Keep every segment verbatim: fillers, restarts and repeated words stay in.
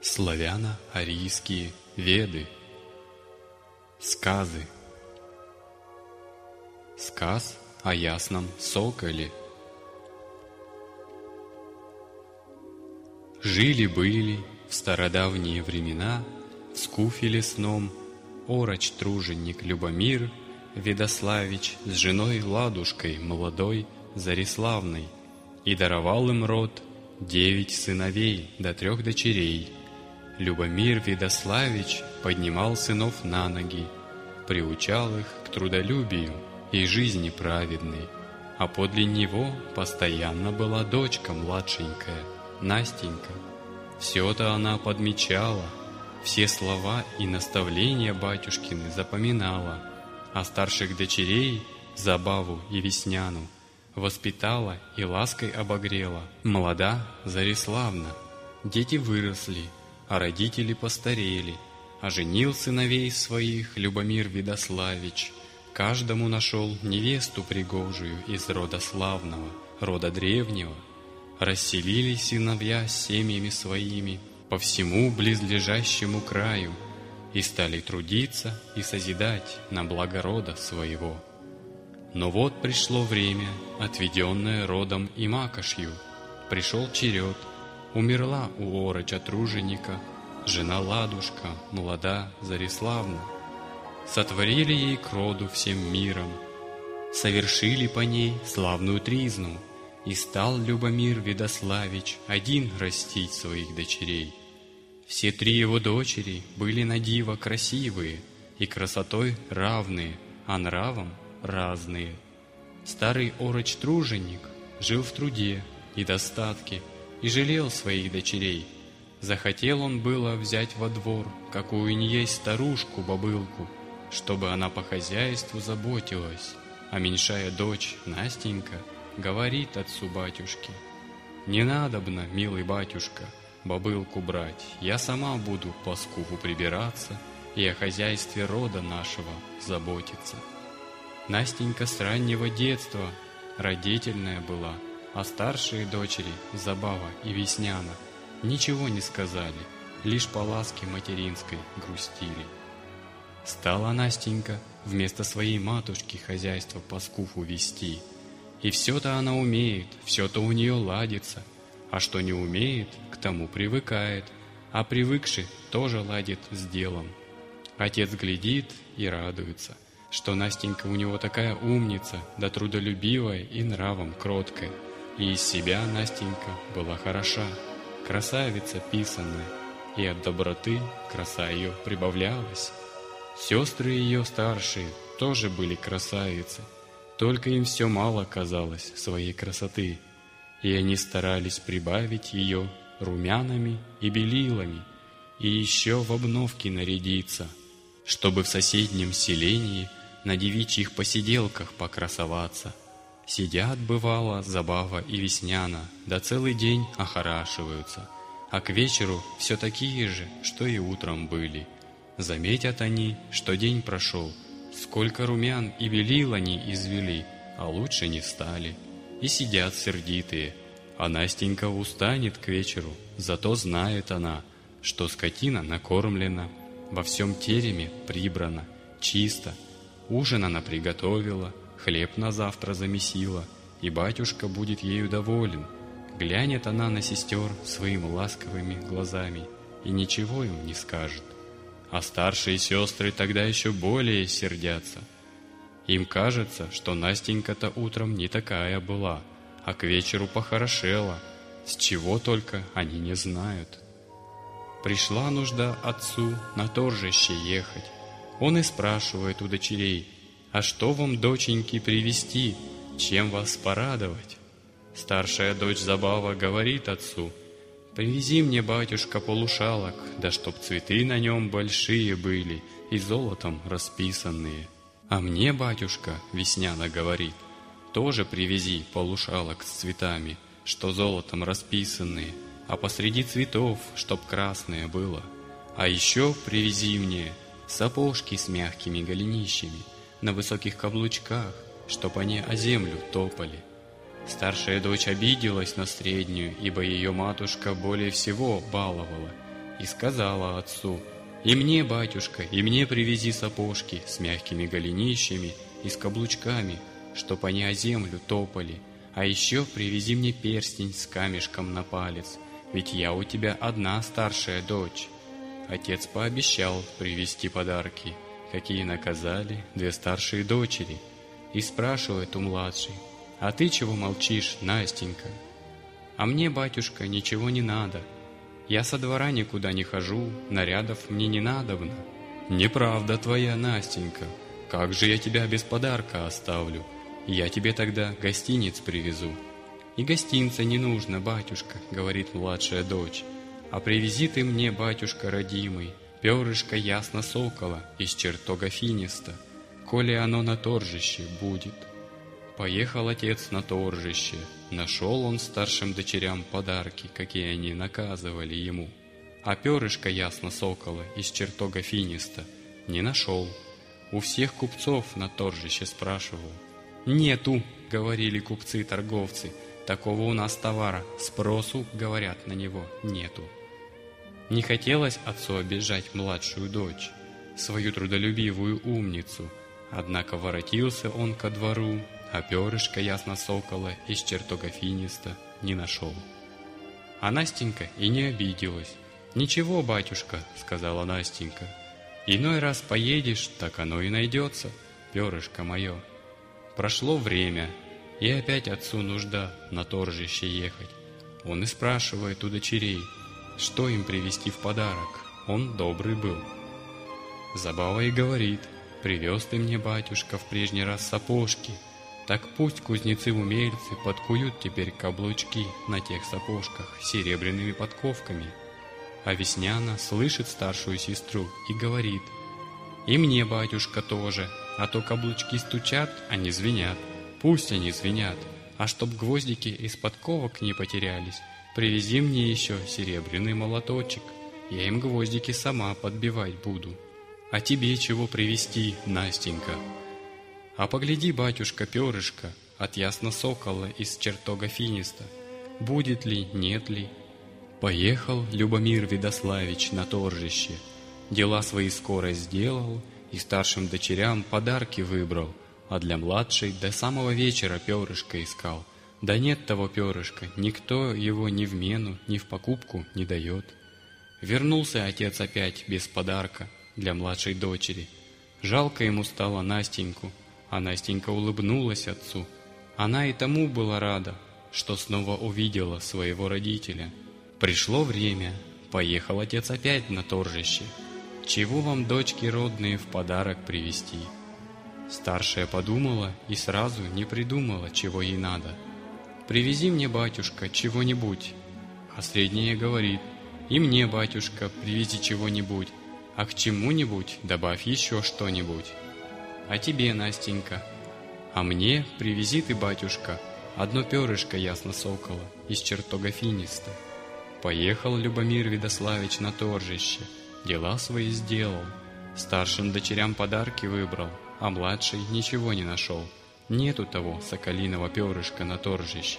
Славяно-арийские Веды. Сказы. Сказ о ясном соколе. Жили-были в стародавние времена в скуфе лесном ороч-труженик Любомир Ведославич с женой Ладушкой молодой Зариславной, и даровал им род девять сыновей до трех дочерей. Любомир Ведославич поднимал сынов на ноги, приучал их к трудолюбию и жизни праведной, а подле него постоянно была дочка младшенькая, Настенька. Все-то она подмечала, все слова и наставления батюшкины запоминала, а старших дочерей, Забаву и Весняну, воспитала и лаской обогрела. Молода Зариславна. Дети выросли, а родители постарели, а женил сыновей своих Любомир Ведославич. Каждому нашел невесту пригожую из рода славного, рода древнего. Расселились сыновья с семьями своими по всему близлежащему краю и стали трудиться и созидать на благо рода своего. Но вот пришло время, отведенное родом и макошью. Пришел черед, умерла у ороча-труженика жена Ладушка, молода Зариславна. Сотворили ей к роду всем миром, совершили по ней славную тризну, и стал Любомир Ведославич один растить своих дочерей. Все три его дочери были на диво красивые и красотой равные, а нравом разные. Старый ороч-труженик жил в труде и достатке и жалел своих дочерей. Захотел он было взять во двор какую ни есть старушку-бобылку, чтобы она по хозяйству заботилась, а меньшая дочь Настенька говорит отцу-батюшке: «Не надобно, милый батюшка, бобылку брать, я сама буду по скуфу прибираться и о хозяйстве рода нашего заботиться». Настенька с раннего детства родительная была, а старшие дочери, Забава и Весняна, ничего не сказали, лишь по ласке материнской грустили. Стала Настенька вместо своей матушки хозяйство по скуфу вести, и все-то она умеет, все-то у нее ладится, а что не умеет, к тому привыкает, а привыкший тоже ладит с делом. Отец глядит и радуется, что Настенька у него такая умница, да трудолюбивая и нравом кроткая, и из себя Настенька была хороша, красавица писанная, и от доброты краса ее прибавлялась. Сестры ее старшие тоже были красавицы, только им все мало казалось своей красоты, и они старались прибавить ее румянами и белилами, и еще в обновки нарядиться, чтобы в соседнем селении на девичьих посиделках покрасоваться. Сидят, бывало, Забава и Весняна, да целый день охорашиваются, а к вечеру все такие же, что и утром были. Заметят они, что день прошел, сколько румян и белил они извели, а лучше не стали, и сидят сердитые. А Настенька устанет к вечеру, зато знает она, что скотина накормлена, во всем тереме прибрана, чисто, ужин она приготовила, хлеб на завтра замесила, и батюшка будет ею доволен. Глянет она на сестер своими ласковыми глазами и ничего им не скажет. А старшие сестры тогда еще более сердятся. Им кажется, что Настенька-то утром не такая была, а к вечеру похорошела, с чего только они не знают. Пришла нужда отцу на торжище ехать. Он и спрашивает у дочерей: «А что вам, доченьки, привезти? Чем вас порадовать?» Старшая дочь Забава говорит отцу: «Привези мне, батюшка, полушалок, да чтоб цветы на нем большие были и золотом расписанные». «А мне, батюшка, — Весняна говорит, — тоже привези полушалок с цветами, что золотом расписанные, а посреди цветов, чтоб красное было. А еще привези мне сапожки с мягкими голенищами, на высоких каблучках, чтоб они о землю топали». Старшая дочь обиделась на среднюю, ибо ее матушка более всего баловала, и сказала отцу: «И мне, батюшка, и мне привези сапожки с мягкими голенищами и с каблучками, чтоб они о землю топали, а еще привези мне перстень с камешком на палец, ведь я у тебя одна старшая дочь». Отец пообещал привезти подарки, какие наказали две старшие дочери, и спрашивает у младшей: «А ты чего молчишь, Настенька?» «А мне, батюшка, ничего не надо. Я со двора никуда не хожу, нарядов мне не надобно». «Неправда твоя, Настенька. Как же я тебя без подарка оставлю? Я тебе тогда гостиниц привезу». «И гостинца не нужно, батюшка», — говорит младшая дочь. «А привези ты мне, батюшка родимый, перышко ясно сокола из чертога финиста, коли оно на торжище будет». Поехал отец на торжище, нашел он старшим дочерям подарки, какие они наказывали ему, а перышко ясно сокола из чертога финиста не нашел. У всех купцов на торжище спрашивал. «Нету», — говорили купцы-торговцы, — «такого у нас товара, спросу, говорят, на него нету». Не хотелось отцу обижать младшую дочь, свою трудолюбивую умницу, однако воротился он ко двору, а перышко ясно сокола из чертога финиста не нашел. А Настенька и не обиделась. «Ничего, батюшка», — сказала Настенька, — «иной раз поедешь, так оно и найдется, перышко мое». Прошло время, и опять отцу нужда на торжище ехать. Он и спрашивает у дочерей, что им привезти в подарок. Он добрый был. Забава и говорит: «Привез ты мне, батюшка, в прежний раз сапожки, так пусть кузнецы-умельцы подкуют теперь каблучки на тех сапожках с серебряными подковками». А Весняна слышит старшую сестру и говорит: «И мне, батюшка, тоже, а то каблучки стучат, а не звенят. Пусть они звенят, а чтоб гвоздики из подковок не потерялись, привези мне еще серебряный молоточек, я им гвоздики сама подбивать буду. А тебе чего привезти, Настенька?» «А погляди, батюшка, перышко от ясно сокола из чертога финиста, будет ли, нет ли». Поехал Любомир Ведославич на торжище, дела свои скоро сделал и старшим дочерям подарки выбрал, а для младшей до самого вечера перышко искал. Да нет того перышка, никто его ни в мену, ни в покупку не дает. Вернулся отец опять без подарка для младшей дочери. Жалко ему стало Настеньку, а Настенька улыбнулась отцу. Она и тому была рада, что снова увидела своего родителя. Пришло время, поехал отец опять на торжище. Чего вам, дочки родные, в подарок привезти? Старшая подумала и сразу не придумала, чего ей надо. «Привези мне, батюшка, чего-нибудь». А средняя говорит: «И мне, батюшка, привези чего-нибудь, а к чему-нибудь добавь еще что-нибудь». «А тебе, Настенька?» «А мне привези ты, батюшка, одно перышко ясно сокола из чертога финиста». Поехал Любомир Ведославич на торжище, дела свои сделал, старшим дочерям подарки выбрал, а младший ничего не нашел. Нету того соколиного перышка на торжище.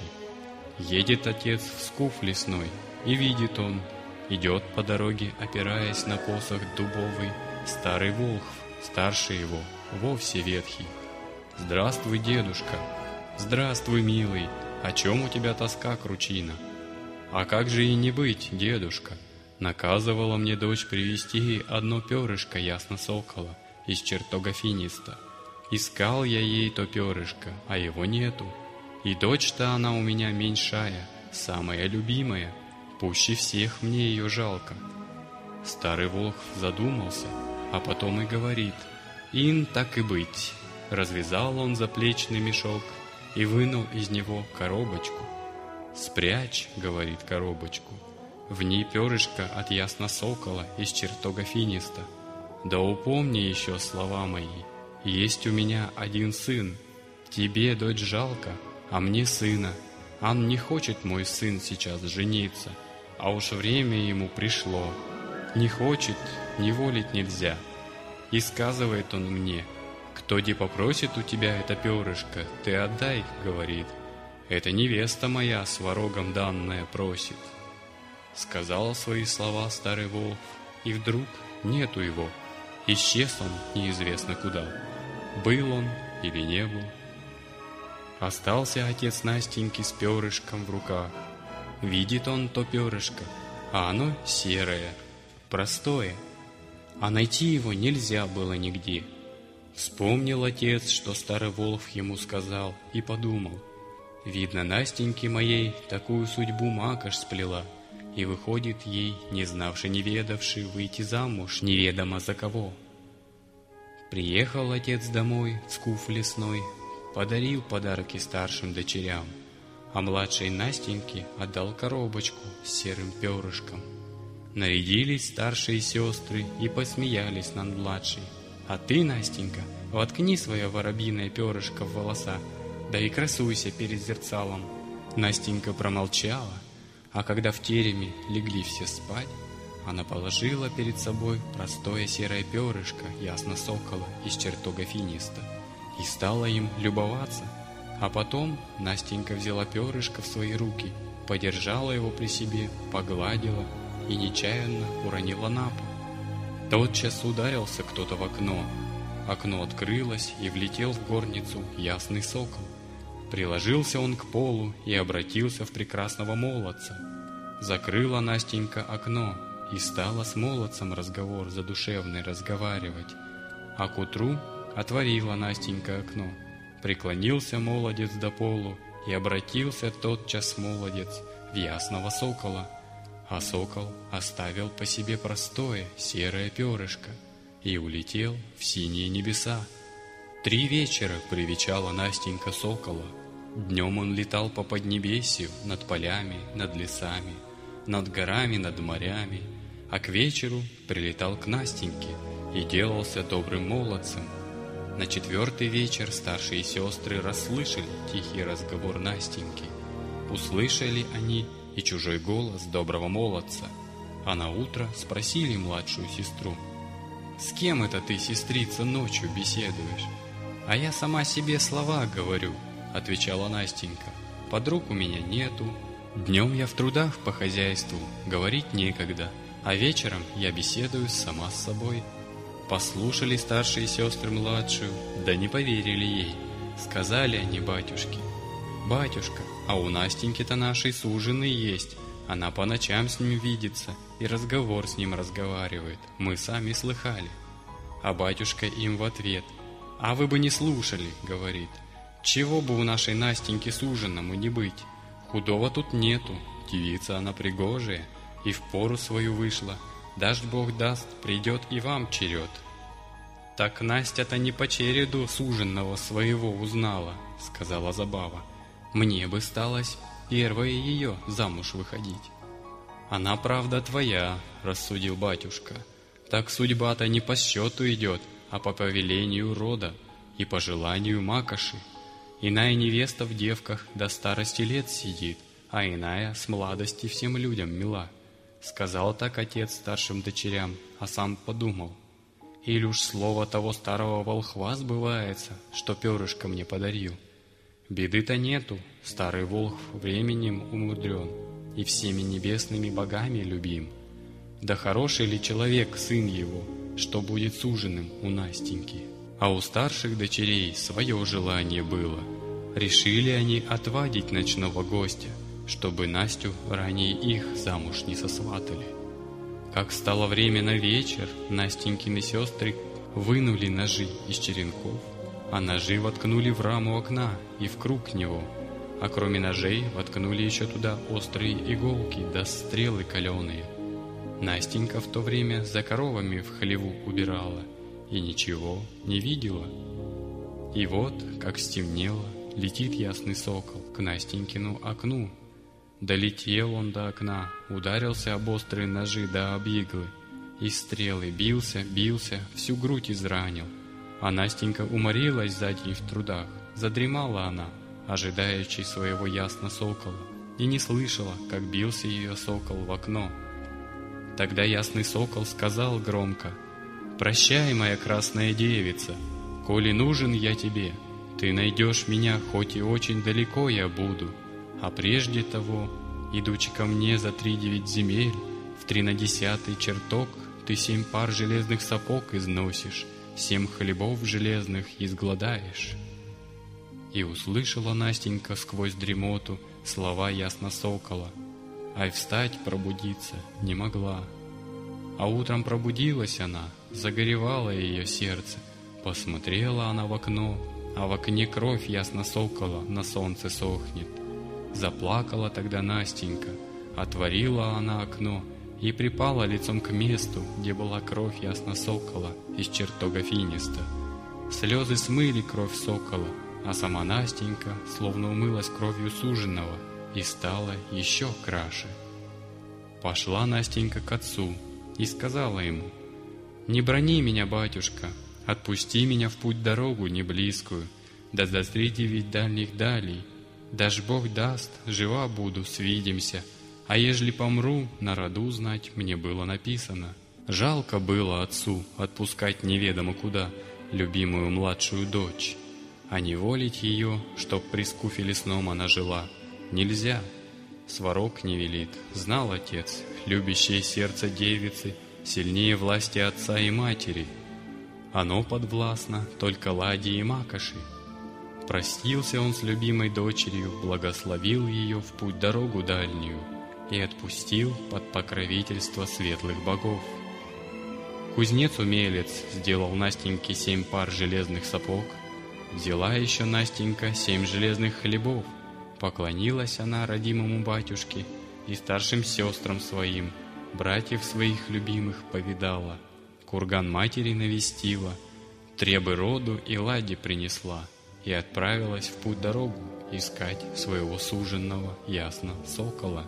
Едет отец в скуф лесной, и видит он, идет по дороге, опираясь на посох дубовый, старый волхв, старше его, вовсе ветхий. «Здравствуй, дедушка!» «Здравствуй, милый! О чем у тебя тоска, кручина?» «А как же и не быть, дедушка? Наказывала мне дочь привезти одно перышко ясно сокола из чертога финиста. Искал я ей то перышко, а его нету. И дочь-то она у меня меньшая, самая любимая, пуще всех мне ее жалко». Старый волк задумался, а потом и говорит: «Ин так и быть». Развязал он заплечный мешок и вынул из него коробочку. «Спрячь, — говорит, — коробочку, в ней перышко от ясно сокола из чертога финиста. Да упомни еще слова мои, есть у меня один сын, тебе, дочь, жалко, а мне сына. Ан не хочет мой сын сейчас жениться, а уж время ему пришло. Не хочет, не волить нельзя. И сказывает он мне: кто де попросит у тебя это перышко, ты отдай, — говорит, — это невеста моя с ворогом данная просит». Сказал свои слова старый волк, и вдруг нету его. Исчез он неизвестно куда. Был он или не был. Остался отец Настеньки с перышком в руках. Видит он то перышко, а оно серое, простое, а найти его нельзя было нигде. Вспомнил отец, что старый волк ему сказал, и подумал: видно, Настеньке моей такую судьбу макаш сплела, и выходит ей, не знавши, не ведавши, выйти замуж неведомо за кого. Приехал отец домой, в скуф лесной, подарил подарки старшим дочерям, а младшей Настеньке отдал коробочку с серым перышком. Нарядились старшие сестры и посмеялись над младшей. А ты, Настенька, воткни свое воробьиное перышко в волоса, да и красуйся перед зерцалом. Настенька промолчала, а когда в тереме легли все спать, она положила перед собой простое серое перышко ясно сокола из чертога финиста и стала им любоваться. А потом Настенька взяла перышко в свои руки, подержала его при себе, погладила и нечаянно уронила на пол. Тотчас ударился кто-то в окно. Окно открылось, и влетел в горницу ясный сокол. Приложился он к полу и обратился в прекрасного молодца. Закрыла Настенька окно и стала с молодцем разговор задушевный разговаривать. А к утру отворила Настенька окно. Преклонился молодец до полу, и обратился тотчас молодец в ясного сокола. А сокол оставил по себе простое серое перышко и улетел в синие небеса. Три вечера привечала Настенька сокола. Днем он летал по поднебесью над полями, над лесами, над горами, над морями, а к вечеру прилетал к Настеньке и делался добрым молодцем. На четвертый вечер старшие сестры расслышали тихий разговор Настеньки. Услышали они и чужой голос доброго молодца, а на утро спросили младшую сестру: «С кем это ты, сестрица, ночью беседуешь?» «А я сама себе слова говорю», — отвечала Настенька. «Подруг у меня нету. Днем я в трудах по хозяйству, говорить некогда, а вечером я беседую сама с собой». Послушали старшие сестры младшую, да не поверили ей. Сказали они батюшке: «Батюшка, а у Настеньки-то нашей суженый есть. Она по ночам с ним видится и разговор с ним разговаривает. Мы сами слыхали». А батюшка им в ответ: «А вы бы не слушали, — говорит, — чего бы у нашей Настеньки суженому не быть? Худого тут нету, девица она пригожая, и в пору свою вышла. Даже Бог даст, придет и вам черед». «Так Настя-то не по череду суженного своего узнала, — сказала Забава. Мне бы сталось первое ее замуж выходить». «Она, правда, твоя, — рассудил батюшка. Так судьба-то не по счету идет, а по повелению рода и по желанию макоши. Иная невеста в девках до старости лет сидит, а иная с младости всем людям мила». Сказал так отец старшим дочерям, а сам подумал: или уж слово того старого волхва сбывается, что перышко мне подарил. Беды-то нету, старый волхв временем умудрен и всеми небесными богами любим. Да хороший ли человек сын его, что будет суженым у Настеньки? А у старших дочерей свое желание было. Решили они отвадить ночного гостя, чтобы Настю ранее их замуж не сосватали. Как стало время на вечер, Настенькины сестры вынули ножи из черенков, а ножи воткнули в раму окна и в круг него, а кроме ножей воткнули еще туда острые иголки да стрелы каленые. Настенька в то время за коровами в хлеву убирала и ничего не видела. И вот, как стемнело, летит ясный сокол к Настенькину окну. Долетел он до окна, ударился об острые ножи да об иглы, и стрелы бился, бился, всю грудь изранил. А Настенька уморилась за день в трудах, задремала она, ожидаючи своего ясно сокола, и не слышала, как бился ее сокол в окно. Тогда ясный сокол сказал громко: «Прощай, моя красная девица, коли нужен я тебе, ты найдешь меня, хоть и очень далеко я буду, а прежде того идучи ко мне за три девять земель, в тринадесятый чертог ты семь пар железных сапог износишь, семь хлебов железных изгладаешь». И услышала Настенька сквозь дремоту слова ясно сокола, ай встать пробудиться не могла. А утром пробудилась она, загоревало ее сердце, посмотрела она в окно, а в окне кровь ясно сокола на солнце сохнет. Заплакала тогда Настенька, отворила она окно и припала лицом к месту, где была кровь ясно сокола из чертога финиста. Слезы смыли кровь сокола, а сама Настенька словно умылась кровью суженого и стала еще краше. Пошла Настенька к отцу и сказала ему: «Не брони меня, батюшка, отпусти меня в путь дорогу неблизкую, да за три девять дальних далей. Даж Бог даст, жива буду, свидимся, а ежели помру, на роду знать мне было написано». Жалко было отцу отпускать неведомо куда любимую младшую дочь, а неволить ее, чтоб при скуфе лесном она жила, нельзя. Сварог не велит, знал отец, любящее сердце девицы сильнее власти отца и матери. Оно подвластно только ладьи и макоши. Простился он с любимой дочерью, благословил ее в путь дорогу дальнюю и отпустил под покровительство светлых богов. Кузнец-умелец сделал Настеньке семь пар железных сапог, взяла еще Настенька семь железных хлебов, поклонилась она родимому батюшке и старшим сестрам своим, братьев своих любимых повидала, курган матери навестила, требы роду и ладьи принесла и отправилась в путь дорогу искать своего суженного ясно сокола.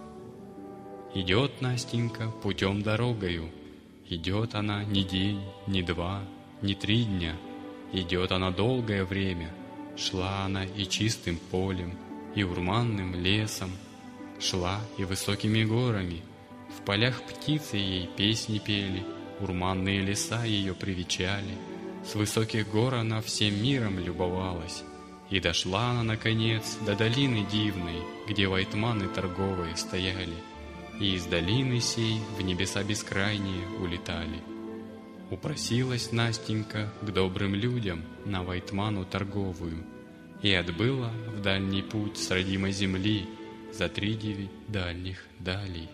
Идет Настенька путем дорогою, идет она не день, не два, не три дня, идет она долгое время, шла она и чистым полем, и урманным лесом, шла и высокими горами, в полях птицы ей песни пели, урманные леса ее привечали, с высоких гор она всем миром любовалась, и дошла она, наконец, до долины дивной, где вайтманы торговые стояли, и из долины сей в небеса бескрайние улетали. Упросилась Настенька к добрым людям на вайтману торговую, и отбыла в дальний путь с родимой земли за три девять дальних далей.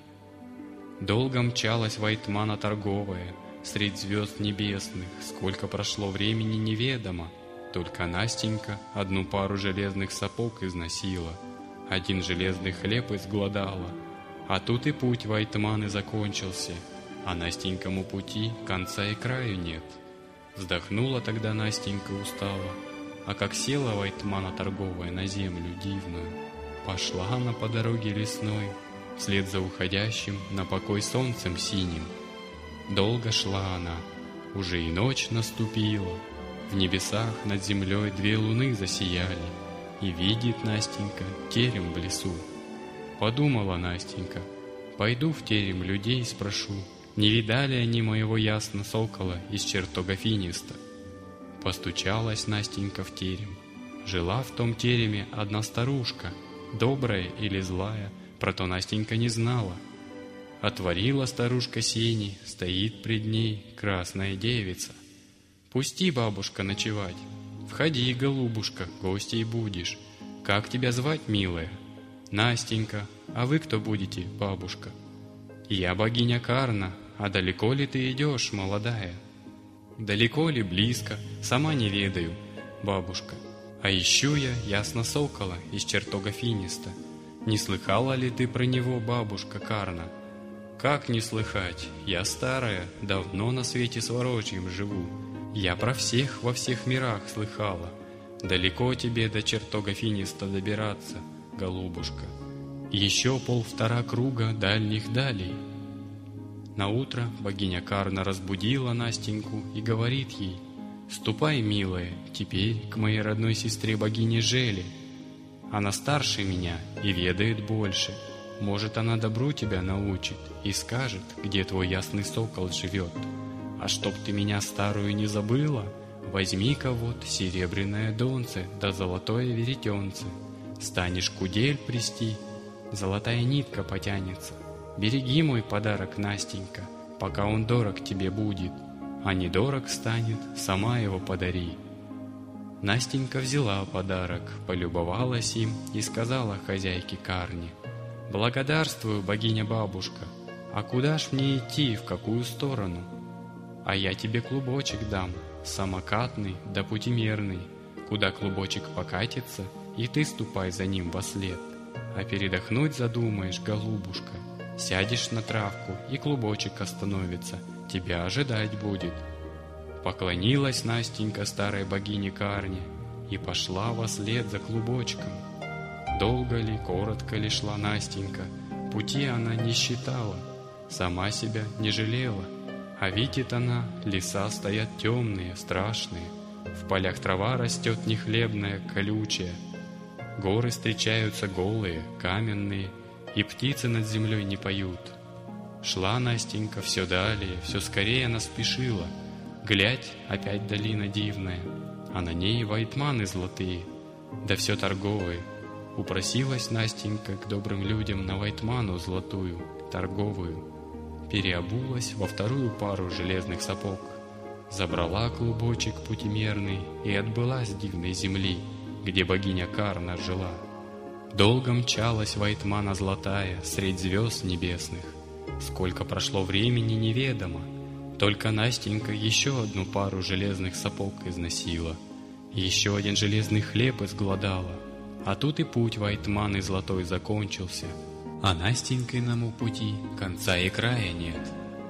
Долго мчалась вайтмана торговая средь звезд небесных, сколько прошло времени неведомо, только Настенька одну пару железных сапог износила, один железный хлеб изгладала, а тут и путь вайтманы закончился, а Настенькому пути конца и краю нет. Вздохнула тогда Настенька устала, а как села вайтмана торговая на землю дивную, пошла она по дороге лесной, вслед за уходящим на покой солнцем синим. Долго шла она, уже и ночь наступила, в небесах над землей две луны засияли, и видит Настенька терем в лесу. Подумала Настенька: пойду в терем людей спрошу, не видали они моего ясно сокола из чертога финиста. Постучалась Настенька в терем. Жила в том тереме одна старушка, добрая или злая, про то Настенька не знала. Отворила старушка сени, стоит пред ней красная девица. «Пусти, бабушка, ночевать. Входи, голубушка, гостей будешь. Как тебя звать, милая?» «Настенька. А вы кто будете, бабушка?» «Я богиня Карна. А далеко ли ты идешь, молодая?» «Далеко ли, близко, сама не ведаю, бабушка. А ищу я ясно сокола из чертога финиста. Не слыхала ли ты про него, бабушка Карна?» «Как не слыхать? Я старая, давно на свете сворожьем живу. Я про всех во всех мирах слыхала. Далеко тебе до чертога финиста добираться, голубушка. Еще полвтора круга дальних далей». Наутро богиня Карна разбудила Настеньку и говорит ей: «Ступай, милая, теперь к моей родной сестре богине Желе. Она старше меня и ведает больше. Может, она добру тебя научит и скажет, где твой ясный сокол живет. А чтоб ты меня старую не забыла, возьми-ка вот серебряное донце да золотое веретенце. Станешь кудель плести, золотая нитка потянется. Береги мой подарок, Настенька, пока он дорог тебе будет, а недорог станет, сама его подари». Настенька взяла подарок, полюбовалась им и сказала хозяйке Карни: «Благодарствую, богиня-бабушка, а куда ж мне идти, в какую сторону? А я тебе клубочек дам, самокатный да путемерный, куда клубочек покатится, и ты ступай за ним вослед. А передохнуть задумаешь, голубушка, сядешь на травку, и клубочек остановится, тебя ожидать будет». Поклонилась Настенька старой богине Карни и пошла вослед за клубочком. Долго ли, коротко ли шла Настенька, пути она не считала, сама себя не жалела. А видит она, леса стоят темные, страшные, в полях трава растет нехлебная, колючая, горы встречаются голые, каменные, и птицы над землей не поют. Шла Настенька все далее, все скорее она спешила. Глядь, опять долина дивная, а на ней вайтманы золотые, да все торговые. Упросилась Настенька к добрым людям на вайтману золотую, торговую. Переобулась во вторую пару железных сапог, забрала клубочек путемерный и отбыла с дивной земли, где богиня Карна жила. Долго мчалась вайтмана золотая средь звезд небесных. Сколько прошло времени, неведомо. Только Настенька еще одну пару железных сапог износила, еще один железный хлеб изголодала. А тут и путь вайтманы золотой закончился, а Настенькиному пути конца и края нет.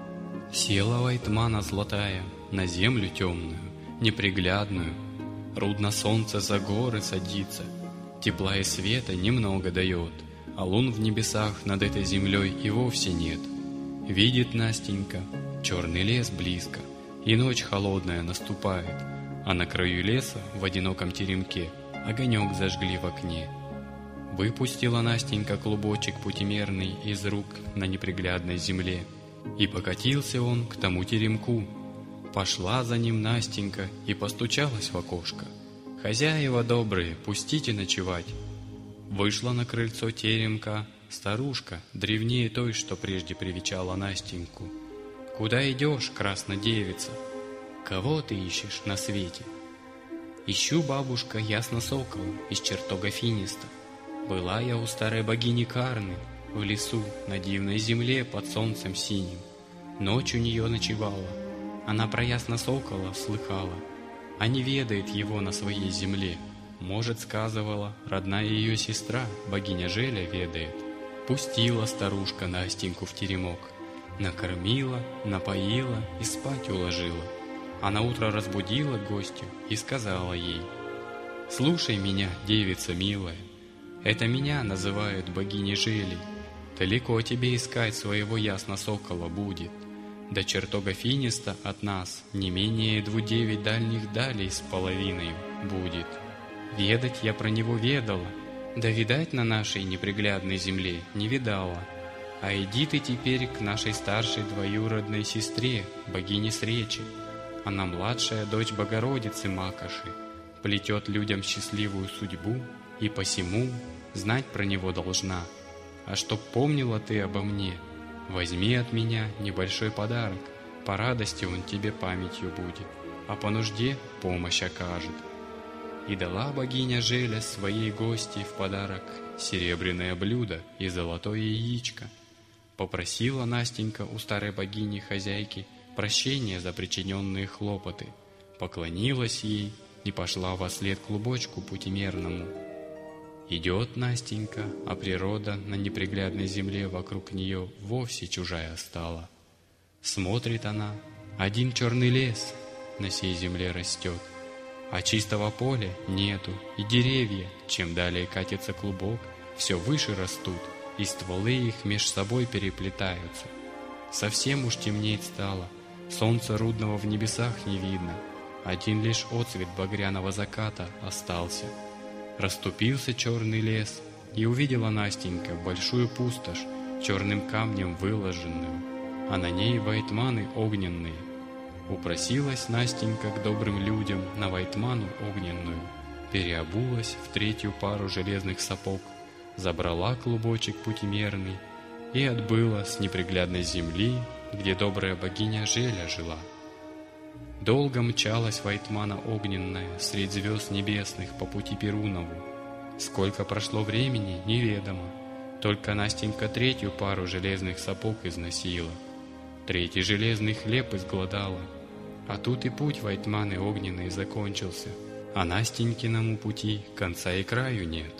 Села вайтмана золотая на землю темную, неприглядную. Рудно солнце за горы садится, тепла и света немного дает, а лун в небесах над этой землей и вовсе нет. Видит Настенька, черный лес близко, и ночь холодная наступает, а на краю леса в одиноком теремке огонек зажгли в окне. Выпустила Настенька клубочек путемерный из рук на неприглядной земле, и покатился он к тому теремку. Пошла за ним Настенька и постучалась в окошко: «Хозяева добрые, пустите ночевать». Вышла на крыльцо теремка старушка, древнее той, что прежде привечала Настеньку. «Куда идешь, краснодевица? Кого ты ищешь на свете?» «Ищу, бабушка, ясно сокола из чертога финиста. Была я у старой богини Карны в лесу на дивной земле под солнцем синим. Ночь у нее ночевала, она про ясно сокола слыхала, а не ведает его на своей земле. Может, сказывала, родная ее сестра, богиня Желя, ведает». Пустила старушка Настеньку в теремок, накормила, напоила и спать уложила. А наутро разбудила гостью и сказала ей: «Слушай меня, девица милая, это меня называют богиней Желей. Далеко тебе искать своего ясно сокола будет. До чертога финиста от нас не менее дву-девять дальних далей с половиной будет. Ведать я про него ведала, да видать на нашей неприглядной земле не видала. А иди ты теперь к нашей старшей двоюродной сестре, богине Сречи. Она младшая дочь Богородицы Макоши, плетет людям счастливую судьбу, и посему знать про него должна. А чтоб помнила ты обо мне, возьми от меня небольшой подарок, по радости он тебе памятью будет, а по нужде помощь окажет». И дала богиня Желя своей гости в подарок серебряное блюдо и золотое яичко. Попросила Настенька у старой богини-хозяйки прощения за причиненные хлопоты, поклонилась ей и пошла вослед клубочку путемерному. Идет Настенька, а природа на неприглядной земле вокруг нее вовсе чужая стала. Смотрит она, один черный лес на сей земле растет, а чистого поля нету, и деревья, чем далее катится клубок, все выше растут, и стволы их меж собой переплетаются. Совсем уж темнеть стало, солнца рудного в небесах не видно, один лишь отцвет багряного заката остался. Расступился черный лес, и увидела Настенька большую пустошь, черным камнем выложенную, а на ней вайтманы огненные. Упросилась Настенька к добрым людям на вайтману огненную, переобулась в третью пару железных сапог, забрала клубочек путемерный и отбыла с неприглядной земли, где добрая богиня Желя жила. Долго мчалась Вайтмана огненная средь звезд небесных по пути Перунову. Сколько прошло времени, неведомо. Только Настенька третью пару железных сапог износила, третий железный хлеб изгладала. А тут и путь Вайтманы огненный закончился, а Настенькиному пути конца и краю нет.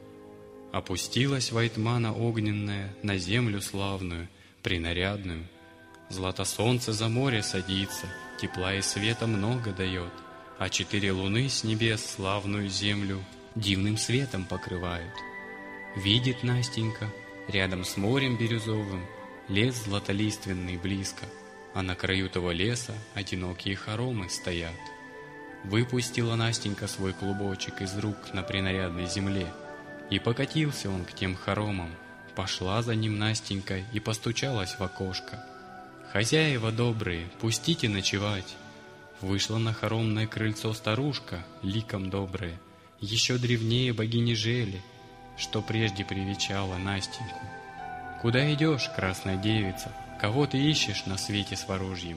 Опустилась Вайтмана огненная на землю славную, принарядную. Злато солнце за море садится, тепла и света много дает, а четыре луны с небес славную землю дивным светом покрывают. Видит Настенька, рядом с морем бирюзовым лес златолиственный близко, а на краю того леса одинокие хоромы стоят. Выпустила Настенька свой клубочек из рук на принарядной земле, и покатился он к тем хоромам. Пошла за ним Настенька и постучалась в окошко. «Хозяева добрые, пустите ночевать!» Вышла на хоромное крыльцо старушка, ликом добрая, еще древнее богини Жели, что прежде привечала Настеньку. «Куда идешь, красная девица? Кого ты ищешь на свете с ворожьим?»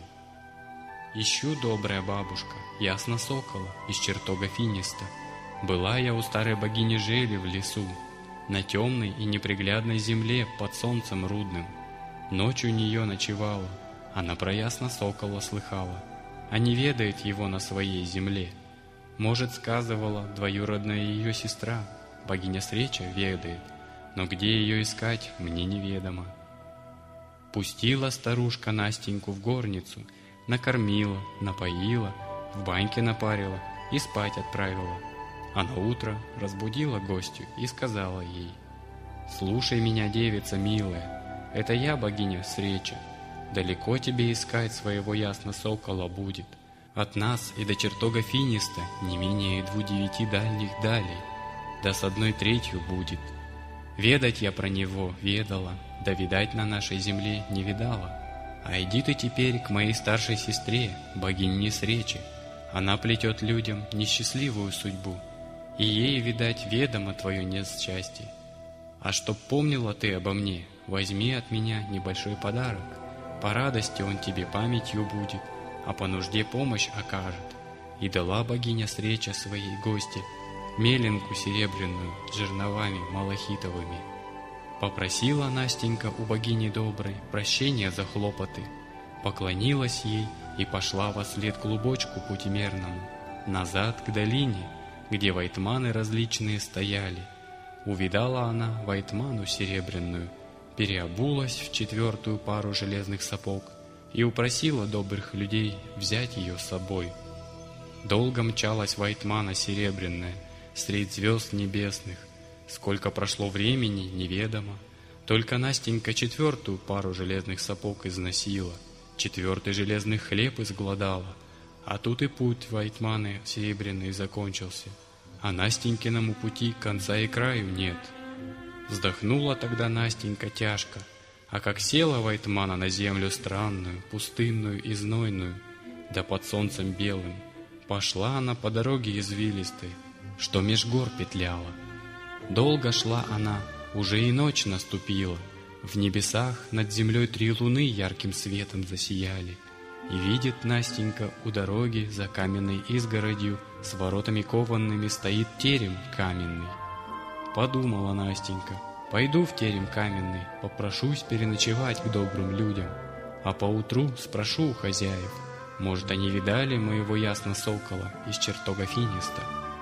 «Ищу, добрая бабушка, ясно сокола из чертога Финиста. Была я у старой богини Жели в лесу, на темной и неприглядной земле под солнцем рудным. Ночь у нее ночевала, она про ясно сокола слыхала, а не ведает его на своей земле. Может, сказывала двоюродная ее сестра, богиня Среча ведает, но где ее искать, мне неведомо». Пустила старушка Настеньку в горницу, накормила, напоила, в баньке напарила и спать отправила. А на утро разбудила гостью и сказала ей: «Слушай меня, девица милая, это я, богиня Среча. Далеко тебе искать своего ясно сокола будет. От нас и до чертога Финиста не менее двух девяти дальних далей, да с одной третью будет. Ведать я про него ведала, да видать на нашей земле не видала. А иди ты теперь к моей старшей сестре, богине Сречи. Она плетет людям несчастливую судьбу, и ей, видать, ведомо твое несчастье. А чтоб помнила ты обо мне, возьми от меня небольшой подарок. По радости он тебе памятью будет, а по нужде помощь окажет». И дала богиня Среча своей гости меленку серебряную с жерновами малахитовыми. Попросила Настенька у богини доброй прощения за хлопоты, поклонилась ей и пошла вослед клубочку путемерному назад к долине, где вайтманы различные стояли. Увидала она вайтману серебряную, переобулась в четвертую пару железных сапог и упросила добрых людей взять ее с собой. Долго мчалась вайтмана серебряная средь звезд небесных. Сколько прошло времени, неведомо. Только Настенька четвертую пару железных сапог износила, четвертый железный хлеб изгладала. А тут и путь вайтманы серебряный закончился, а Настенькиному пути конца и краю нет. Вздохнула тогда Настенька тяжко, а как села вайтмана на землю странную, пустынную и знойную, да под солнцем белым, пошла она по дороге извилистой, что меж гор петляла. Долго шла она, уже и ночь наступила, в небесах над землей три луны ярким светом засияли. И видит Настенька, у дороги за каменной изгородью с воротами кованными стоит терем каменный. Подумала Настенька: пойду в терем каменный, попрошусь переночевать к добрым людям, а поутру спрошу у хозяев, может, они видали моего ясно сокола из чертога Финиста.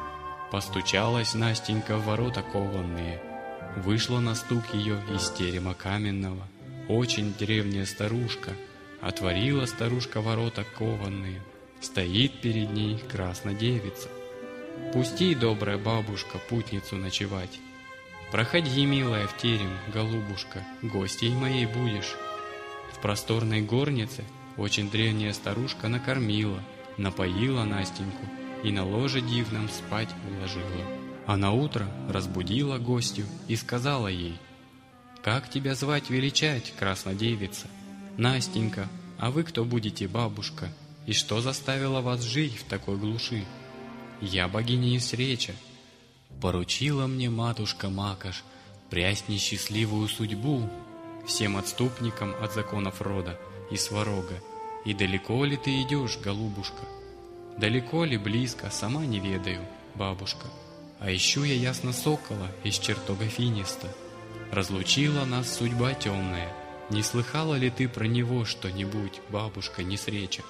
Постучалась Настенька в ворота кованные, вышла на стук ее из терема каменного очень древняя старушка. Отворила старушка ворота кованые, стоит перед ней красная девица. «Пусти, добрая бабушка, путницу ночевать. Проходи, милая, в терем, голубушка, гостей моей будешь». В просторной горнице очень древняя старушка накормила, напоила Настеньку и на ложе дивном спать уложила. А на утро разбудила гостью и сказала ей: «Как тебя звать величать, красная девица? Настенька, а вы кто будете, бабушка? И что заставило вас жить в такой глуши?» «Я богиня Среча. Поручила мне матушка Макаш прясни счастливую судьбу всем отступникам от законов рода и сварога. И далеко ли ты идешь, голубушка? Далеко ли, близко, сама не ведаю, бабушка. А ищу я ясно сокола из чертога финиста. Разлучила нас судьба темная. Не слыхала ли ты про него что-нибудь, бабушка, не среча?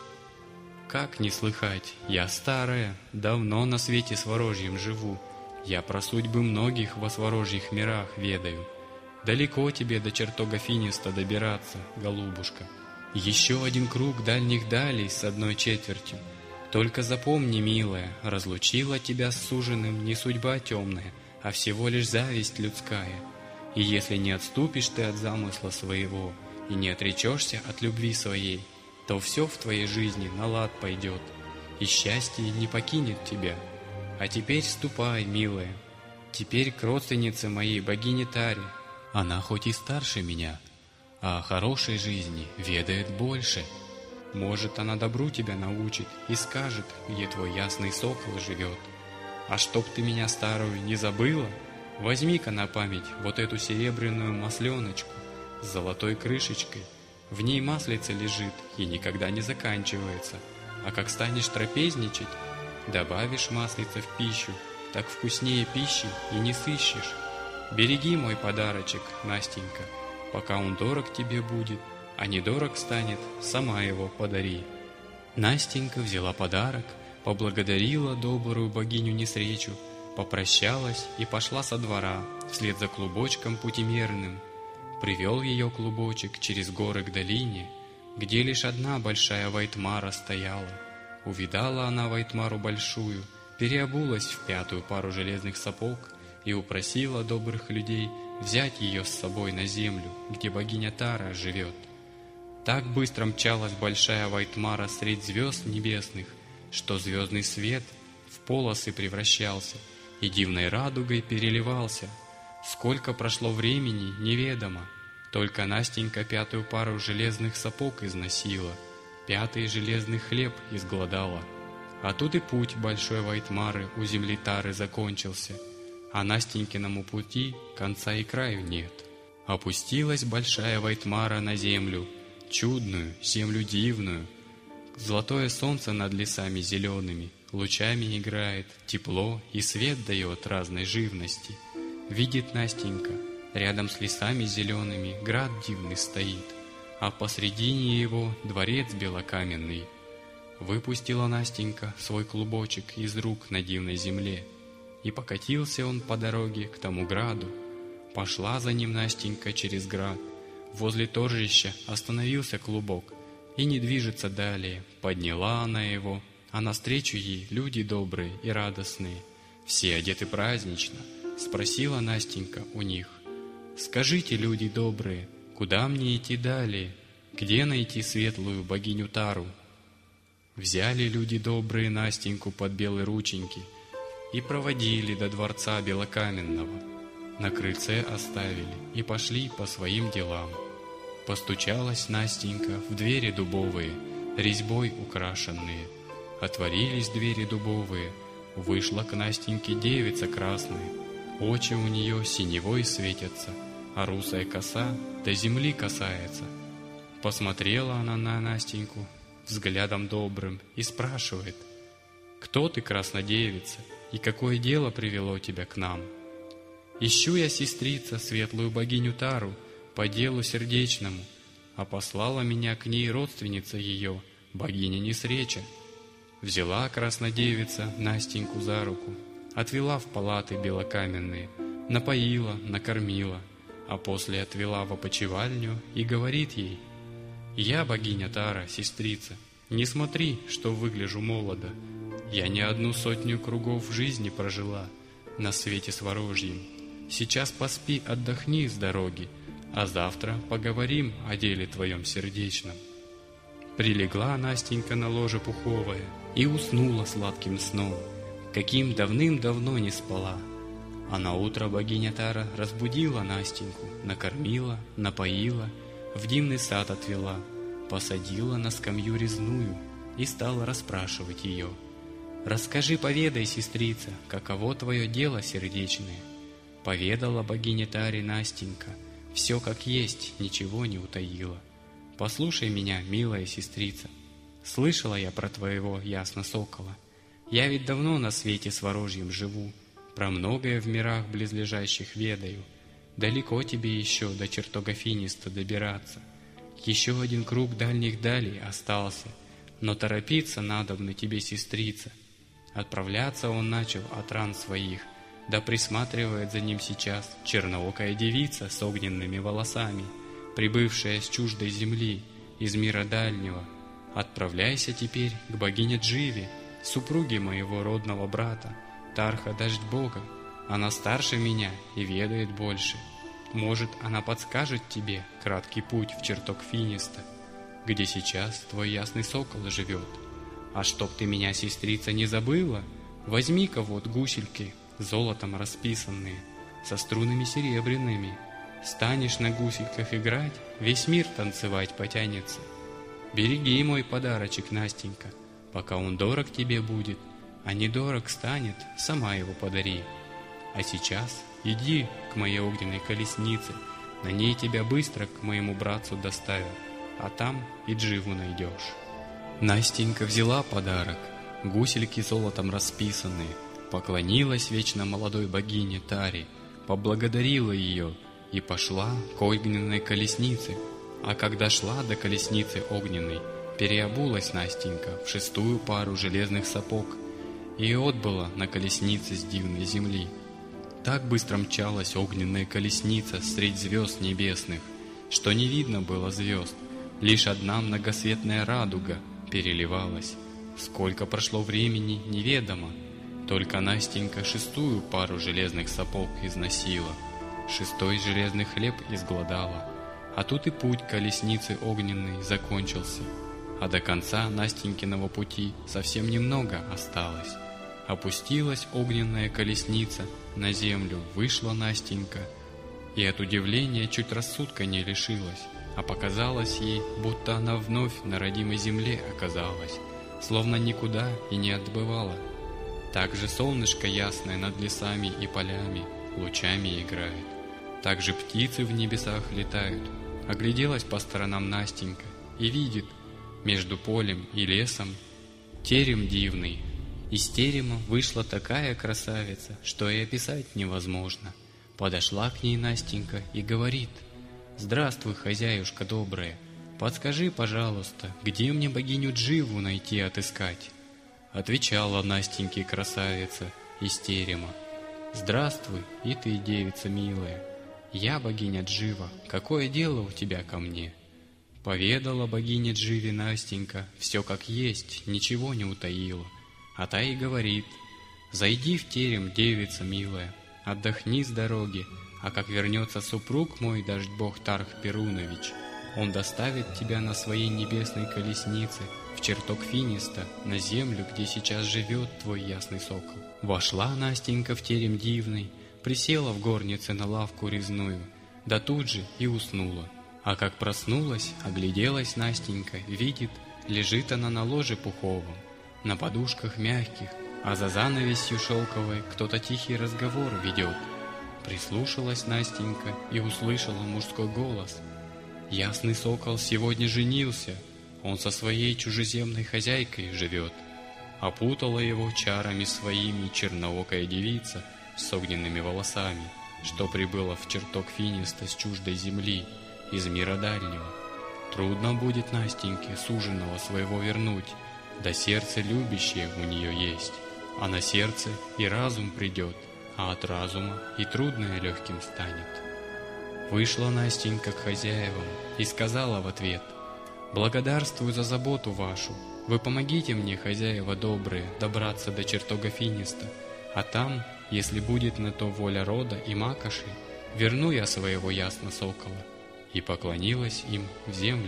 Как не слыхать? Я старая, давно на свете сворожьем живу. Я про судьбы многих во сворожьих мирах ведаю. Далеко тебе до чертога финиста добираться, голубушка. Еще один круг дальних далей с одной четвертью. Только запомни, милая, разлучила тебя с суженым не судьба темная, а всего лишь зависть людская. И если не отступишь ты от замысла своего и не отречешься от любви своей, то все в твоей жизни на лад пойдет, и счастье не покинет тебя. А теперь ступай, милая, теперь к родственнице моей богине Таре. Она хоть и старше меня, а о хорошей жизни ведает больше. Может, она добру тебя научит и скажет, где твой ясный сокол живет. А чтоб ты меня старую не забыла, возьми-ка на память вот эту серебряную масленочку с золотой крышечкой. В ней маслице лежит и никогда не заканчивается. А как станешь трапезничать, добавишь маслица в пищу, так вкуснее пищи и не сыщешь. Береги мой подарочек, Настенька, пока он дорог тебе будет, а недорог станет, сама его подари. Настенька взяла подарок, поблагодарила добрую богиню Несречу, попрощалась и пошла со двора вслед за клубочком путемерным. Привел ее клубочек через горы к долине, где лишь одна большая Вайтмара стояла. Увидала она Вайтмару большую, переобулась в пятую пару железных сапог и упросила добрых людей взять ее с собой на землю, где богиня Тара живет. Так быстро мчалась большая Вайтмара средь звезд небесных, что звездный свет в полосы превращался и дивной радугой переливался. Сколько прошло времени, неведомо, только Настенька пятую пару железных сапог износила, пятый железный хлеб изгладала. А тут и путь большой Вайтмары у земли Тары закончился, а Настенькиному пути конца и краю нет. Опустилась большая Вайтмара на землю, чудную, землю дивную. Золотое солнце над лесами зелеными лучами играет, тепло и свет дает разной живности. Видит Настенька, рядом с лесами зелеными град дивный стоит, а посредине его дворец белокаменный. Выпустила Настенька свой клубочек из рук на дивной земле, и покатился он по дороге к тому граду. Пошла за ним Настенька через град. Возле торжища остановился клубок, и не движется далее. Подняла она его, а навстречу ей люди добрые и радостные, все одеты празднично. Спросила Настенька у них: «Скажите, люди добрые, куда мне идти далее? Где найти светлую богиню Тару?» Взяли люди добрые Настеньку под белые рученьки и проводили до дворца белокаменного. На крыльце оставили и пошли по своим делам. Постучалась Настенька в двери дубовые, резьбой украшенные. Отворились двери дубовые, вышла к Настеньке девица красная. Очи у нее синевой светятся, а русая коса до земли касается. Посмотрела она на Настеньку взглядом добрым и спрашивает: «Кто ты, краснодевица, и какое дело привело тебя к нам?» «Ищу я, сестрица, светлую богиню Тару по делу сердечному, а послала меня к ней родственница ее, богиня Несреча». Взяла краснодевица Настеньку за руку, отвела в палаты белокаменные, напоила, накормила, а после отвела в опочивальню и говорит ей: «Я богиня Тара, сестрица, не смотри, что выгляжу молодо. Я не одну сотню кругов жизни прожила на свете сворожьем. Сейчас поспи, отдохни с дороги, а завтра поговорим о деле твоем сердечном». Прилегла Настенька на ложе пуховое и уснула сладким сном, каким давным-давно не спала. А наутро богиня Тара разбудила Настеньку, накормила, напоила, в дивный сад отвела, посадила на скамью резную и стала расспрашивать ее: «Расскажи, поведай, сестрица, каково твое дело сердечное?» Поведала богине Таре Настенька, все как есть, ничего не утаила. Послушай меня, милая сестрица, слышала я про твоего ясно-сокола. Я ведь давно на свете с ворожьим живу, про многое в мирах близлежащих ведаю. Далеко тебе еще до чертога Финиста добираться. Еще один круг дальних далей остался, но торопиться надобно тебе, сестрица. Отправляться он начал от ран своих, да присматривает за ним сейчас черноокая девица с огненными волосами, прибывшая с чуждой земли, из мира дальнего. Отправляйся теперь к богине Дживе, супруге моего родного брата, Тарха Дождь Бога. Она старше меня и ведает больше. Может, она подскажет тебе краткий путь в чертог Финиста, где сейчас твой ясный сокол живет. А чтоб ты меня, сестрица, не забыла, возьми-ка вот гусельки, золотом расписанные, со струнами серебряными. Станешь на гусельках играть, весь мир танцевать потянется. Береги мой подарочек, Настенька, пока он дорог тебе будет, а недорог станет, сама его подари. А сейчас иди к моей огненной колеснице, на ней тебя быстро к моему братцу доставят, а там и Дживу найдешь». Настенька взяла подарок, гусельки золотом расписанные, поклонилась вечно молодой богине Таре, поблагодарила ее и пошла к огненной колеснице. А когда шла до колесницы огненной, переобулась Настенька в шестую пару железных сапог и отбыла на колеснице с дивной земли. Так быстро мчалась огненная колесница средь звезд небесных, что не видно было звезд, лишь одна многосветная радуга переливалась. Сколько прошло времени, неведомо, только Настенька шестую пару железных сапог износила, шестой железный хлеб изгладала, а тут и путь колесницы огненной закончился, а до конца Настенькиного пути совсем немного осталось. Опустилась огненная колесница на землю, вышла Настенька, и от удивления чуть рассудка не лишилась, а показалось ей, будто она вновь на родимой земле оказалась, словно никуда и не отбывала. Так же солнышко ясное над лесами и полями лучами играет, так же птицы в небесах летают. Огляделась по сторонам Настенька и видит между полем и лесом терем дивный. Из терема вышла такая красавица, что и описать невозможно. Подошла к ней Настенька и говорит: «Здравствуй, хозяюшка добрая, подскажи, пожалуйста, где мне богиню Дживу найти, отыскать?» Отвечала Настеньке красавица из терема: «Здравствуй, и ты, девица милая, я богиня Джива, какое дело у тебя ко мне?» Поведала богине Дживе Настенька все как есть, ничего не утаила. А та и говорит: «Зайди в терем, девица милая, отдохни с дороги, а как вернется супруг мой, Дождь Бог Тарх Перунович, он доставит тебя на своей небесной колеснице в чертог Финиста, на землю, где сейчас живет твой ясный сокол». Вошла Настенька в терем дивный, присела в горнице на лавку резную, да тут же и уснула. А как проснулась, огляделась Настенька, видит, лежит она на ложе пуховом, на подушках мягких, а за занавесью шелковой кто-то тихий разговор ведет. Прислушалась Настенька и услышала мужской голос: «Ясный сокол сегодня женился, он со своей чужеземной хозяйкой живет». Опутала его чарами своими черноокая девица с огненными волосами, что прибыла в чертог Финиста с чуждой земли, из мира дальнего. Трудно будет Настеньке суженого своего вернуть, да сердце любящее у нее есть, а на сердце и разум придет, а от разума и трудное легким станет. Вышла Настенька к хозяевам и сказала в ответ: «Благодарствую за заботу вашу, вы помогите мне, хозяева добрые, добраться до чертога Финиста, а там, если будет на то воля рода и макоши, верну я своего ясно сокола». И поклонилась им в землю.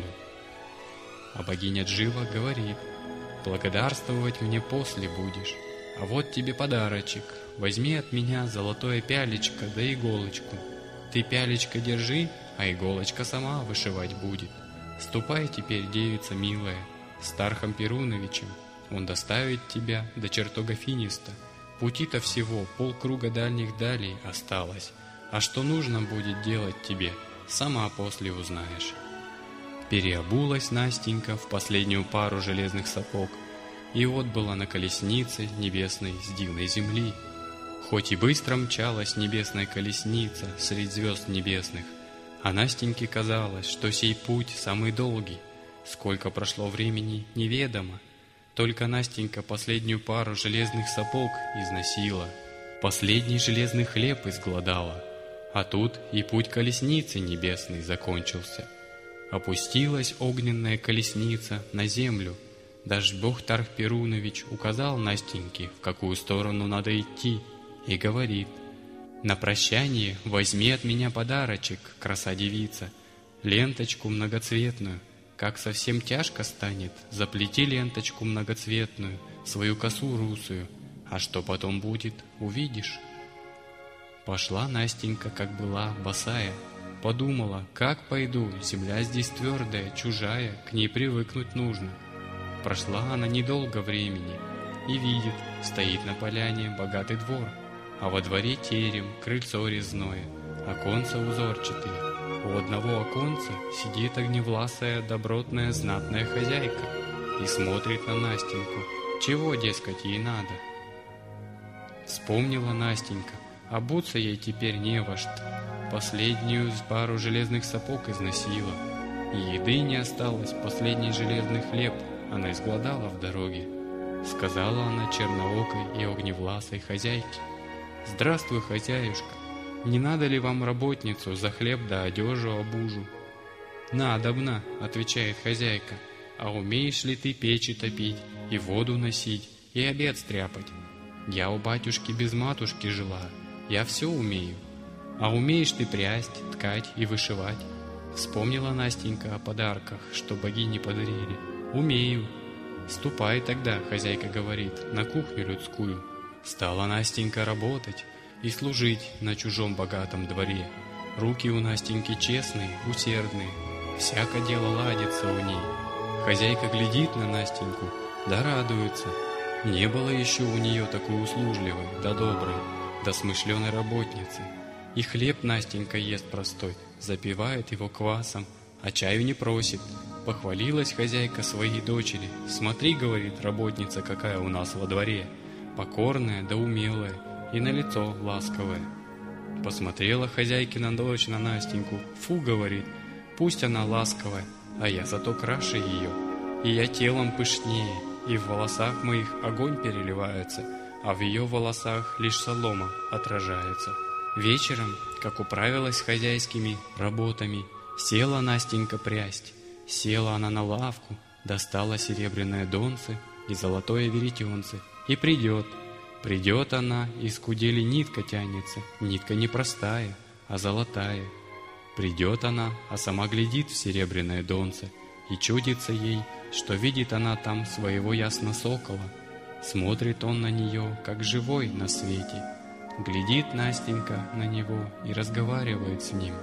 А богиня Джива говорит: «Благодарствовать мне после будешь, а вот тебе подарочек, возьми от меня золотое пялечко да иголочку. Ты пялечко держи, а иголочка сама вышивать будет. Ступай теперь, девица милая, с Тархом Перуновичем, он доставит тебя до чертога Финиста. Пути-то всего полкруга дальних далей осталось, а что нужно будет делать тебе, сама после узнаешь». Переобулась Настенька в последнюю пару железных сапог и отбыла на колеснице небесной с дивной земли. Хоть и быстро мчалась небесная колесница средь звезд небесных, а Настеньке казалось, что сей путь самый долгий. Сколько прошло времени, неведомо. Только Настенька последнюю пару железных сапог износила, последний железный хлеб изгладала, а тут и путь колесницы небесной закончился. Опустилась огненная колесница на землю. Даже Бог Тарх Перунович указал Настеньке, в какую сторону надо идти, и говорит: «На прощание возьми от меня подарочек, краса-девица, ленточку многоцветную. Как совсем тяжко станет, заплети ленточку многоцветную, свою косу русую, а что потом будет, увидишь». Пошла Настенька, как была, босая. Подумала: как пойду, земля здесь твердая, чужая, к ней привыкнуть нужно. Прошла она недолго времени и видит, стоит на поляне богатый двор, а во дворе терем, крыльцо резное, оконца узорчатые. У одного оконца сидит огневласая, добротная, знатная хозяйка и смотрит на Настеньку, чего, дескать, ей надо. Вспомнила Настенька, обуться ей теперь не во что. Последнюю пару железных сапог износила, и еды не осталось, последний железный хлеб она изгладала в дороге. Сказала она черноокой и огневласой хозяйке: «Здравствуй, хозяюшка, не надо ли вам работницу за хлеб да одежу обужу?» «Надобно», — отвечает хозяйка, «а умеешь ли ты печи топить и воду носить и обед стряпать? Я у батюшки без матушки жила, я все умею. А умеешь ты прясть, ткать и вышивать?» Вспомнила Настенька о подарках, что богини подарили. «Умею». «Ступай тогда», — хозяйка говорит, — «на кухню людскую». Стала Настенька работать и служить на чужом богатом дворе. Руки у Настеньки честные, усердные, всяко дело ладится у ней. Хозяйка глядит на Настеньку, да радуется. Не было еще у нее такой услужливой, да доброй, да смышленой работницы. И хлеб Настенька ест простой, запивает его квасом, а чаю не просит. Похвалилась хозяйка своей дочери. «Смотри, — говорит работница, — какая у нас во дворе, покорная да умелая, и на лицо ласковая». Посмотрела хозяйкина дочь на Настеньку. «Фу, — говорит, — пусть она ласковая, а я зато краше ее, и я телом пышнее, и в волосах моих огонь переливается, а в ее волосах лишь солома отражается». Вечером, как управилась с хозяйскими работами, села Настенька прясть. Села она на лавку, достала серебряное донце и золотое веретенце, и придет. Придет она, из кудели нитка тянется, нитка не простая, а золотая. Придет она, а сама глядит в серебряное донце, и чудится ей, что видит она там своего ясно сокола. Смотрит он на нее, как живой на свете. Глядит Настенька на него и разговаривает с ним.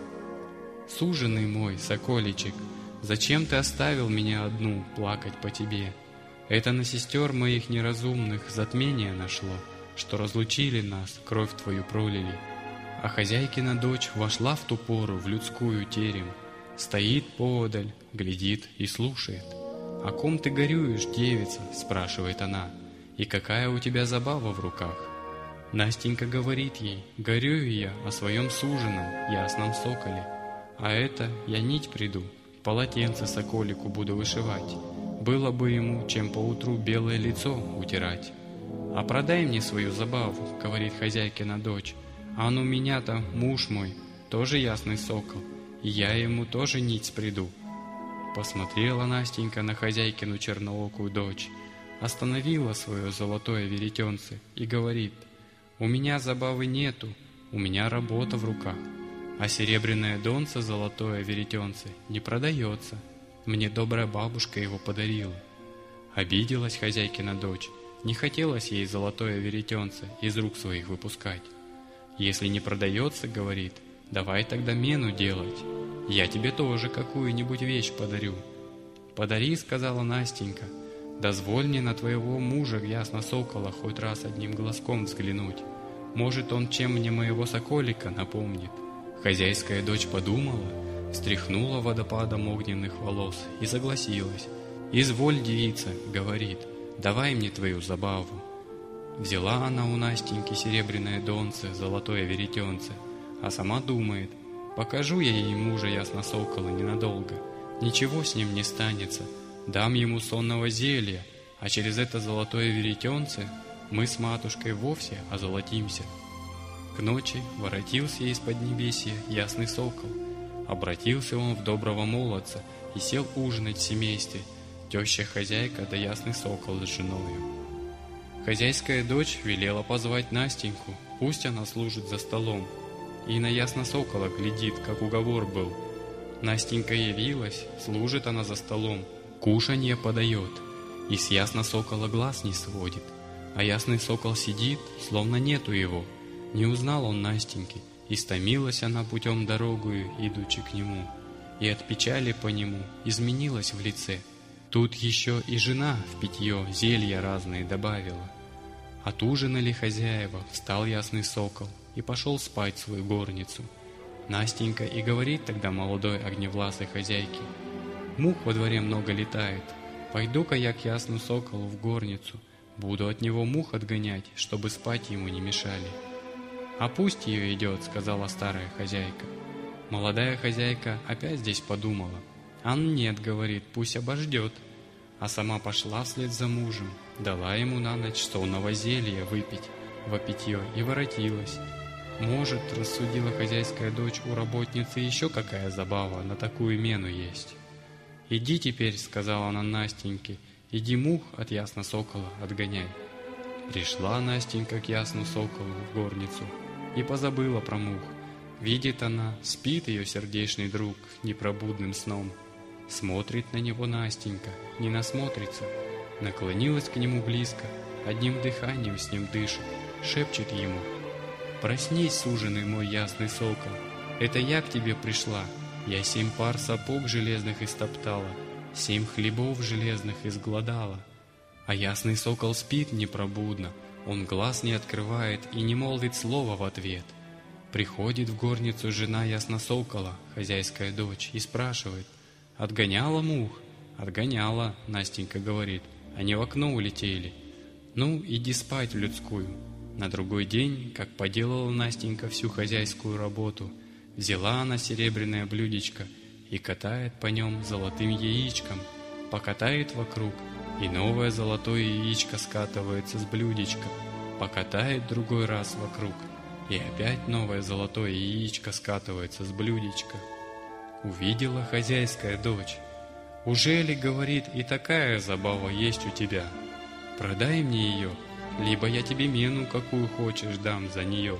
«Суженый мой, соколичек, зачем ты оставил меня одну плакать по тебе? Это на сестер моих неразумных затмение нашло, что разлучили нас, кровь твою пролили». А хозяйкина дочь вошла в ту пору в людскую терем, стоит поодаль, глядит и слушает. «О ком ты горюешь, девица?» — спрашивает она. «И какая у тебя забава в руках?» Настенька говорит ей: «Горюю я о своем суженом, ясном соколе. А это я нить приду, полотенце соколику буду вышивать. Было бы ему, чем поутру белое лицо утирать». «А продай мне свою забаву», — говорит хозяйкина дочь. «А ну меня-то муж мой, тоже ясный сокол, и я ему тоже нить спреду». Посмотрела Настенька на хозяйкину черноокую дочь, остановила свое золотое веретенце и говорит: «У меня забавы нету, у меня работа в руках, а серебряное донце золотое веретенце не продается, мне добрая бабушка его подарила». Обиделась хозяйкина дочь, не хотелось ей золотое веретенце из рук своих выпускать. «Если не продается, — говорит, — давай тогда мену делать, я тебе тоже какую-нибудь вещь подарю». «Подари, — сказала Настенька, — дозволь мне на твоего мужа ясно сокола хоть раз одним глазком взглянуть. Может, он чем мне моего соколика напомнит. Хозяйская дочь подумала, встряхнула водопадом огненных волос и согласилась. «Изволь, девица, — говорит, — давай мне твою забаву». Взяла она у Настеньки серебряное донце, золотое веретенце, а сама думает: покажу я ей мужа Ясносокола ненадолго, ничего с ним не станется, дам ему сонного зелья, а через это золотое веретенце мы с матушкой вовсе озолотимся. К ночи воротился из поднебесья Ясный Сокол. Обратился он в доброго молодца и сел ужинать в семействе, теща-хозяйка да Ясный Сокол с женою. Хозяйская дочь велела позвать Настеньку, пусть она служит за столом, и на Ясносокола глядит, как уговор был. Настенька явилась, служит она за столом, кушанье подает, и с Ясносокола глаз не сводит, а Ясный Сокол сидит, словно нету его. Не узнал он Настеньки, и стомилась она путем дорогою, идучи к нему, и от печали по нему изменилась в лице. Тут еще и жена в питье зелья разные добавила. Отужинали хозяева, встал Ясный Сокол и пошел спать в свою горницу. Настенька и говорит тогда молодой огневласой хозяйке: «Мух во дворе много летает, пойду-ка я к Ясному Соколу в горницу, буду от него мух отгонять, чтобы спать ему не мешали». «А пусть ее идет», — сказала старая хозяйка. Молодая хозяйка опять здесь подумала. «А нет, — говорит, — пусть обождет». А сама пошла вслед за мужем, дала ему на ночь сонного зелья выпить во питье и воротилась. Может, рассудила хозяйская дочь, у работницы еще какая забава на такую мену есть. «Иди теперь, — сказала она Настеньке, — иди мух от Ясносокола отгоняй». Пришла Настенька к Ясному Соколу в горницу и позабыла про мух. Видит она, спит ее сердечный друг непробудным сном. Смотрит на него Настенька, не насмотрится, наклонилась к нему близко, одним дыханием с ним дышит, шепчет ему: «Проснись, суженый мой Ясный Сокол, это я к тебе пришла, я семь пар сапог железных истоптала, семь хлебов железных изгладала». А Ясный Сокол спит непробудно, он глаз не открывает и не молвит слова в ответ. Приходит в горницу жена Ясносокола, хозяйская дочь, и спрашивает: «Отгоняла мух?» «Отгоняла», — Настенька говорит, — «они в окно улетели». «Ну, иди спать в людскую». На другой день, как поделала Настенька всю хозяйскую работу, взяла она серебряное блюдечко и катает по нем золотым яичком, покатает вокруг, и новое золотое яичко скатывается с блюдечка, покатает другой раз вокруг, и опять новое золотое яичко скатывается с блюдечка. Увидела хозяйская дочь. «Ужели, — говорит, — и такая забава есть у тебя? Продай мне ее, либо я тебе мену, какую хочешь, дам за нее».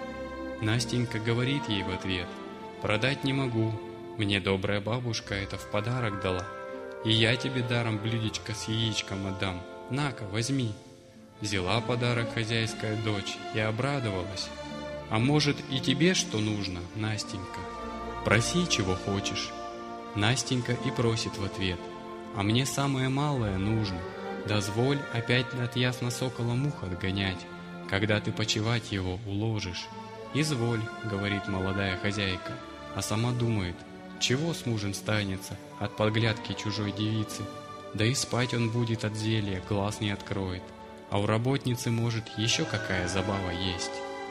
Настенька говорит ей в ответ: «Продать не могу, мне добрая бабушка это в подарок дала, и я тебе даром блюдечко с яичком отдам, на-ка, возьми». Взяла подарок хозяйская дочь и обрадовалась. «А может, и тебе что нужно, Настенька? Проси, чего хочешь». Настенька и просит в ответ: «А мне самое малое нужно, дозволь опять от Ясносокола мух отгонять, когда ты почивать его уложишь». «Изволь, — говорит молодая хозяйка, а сама думает: чего с мужем станется от подглядки чужой девицы, да и спать он будет от зелья, глаз не откроет, а у работницы, может, еще какая забава есть».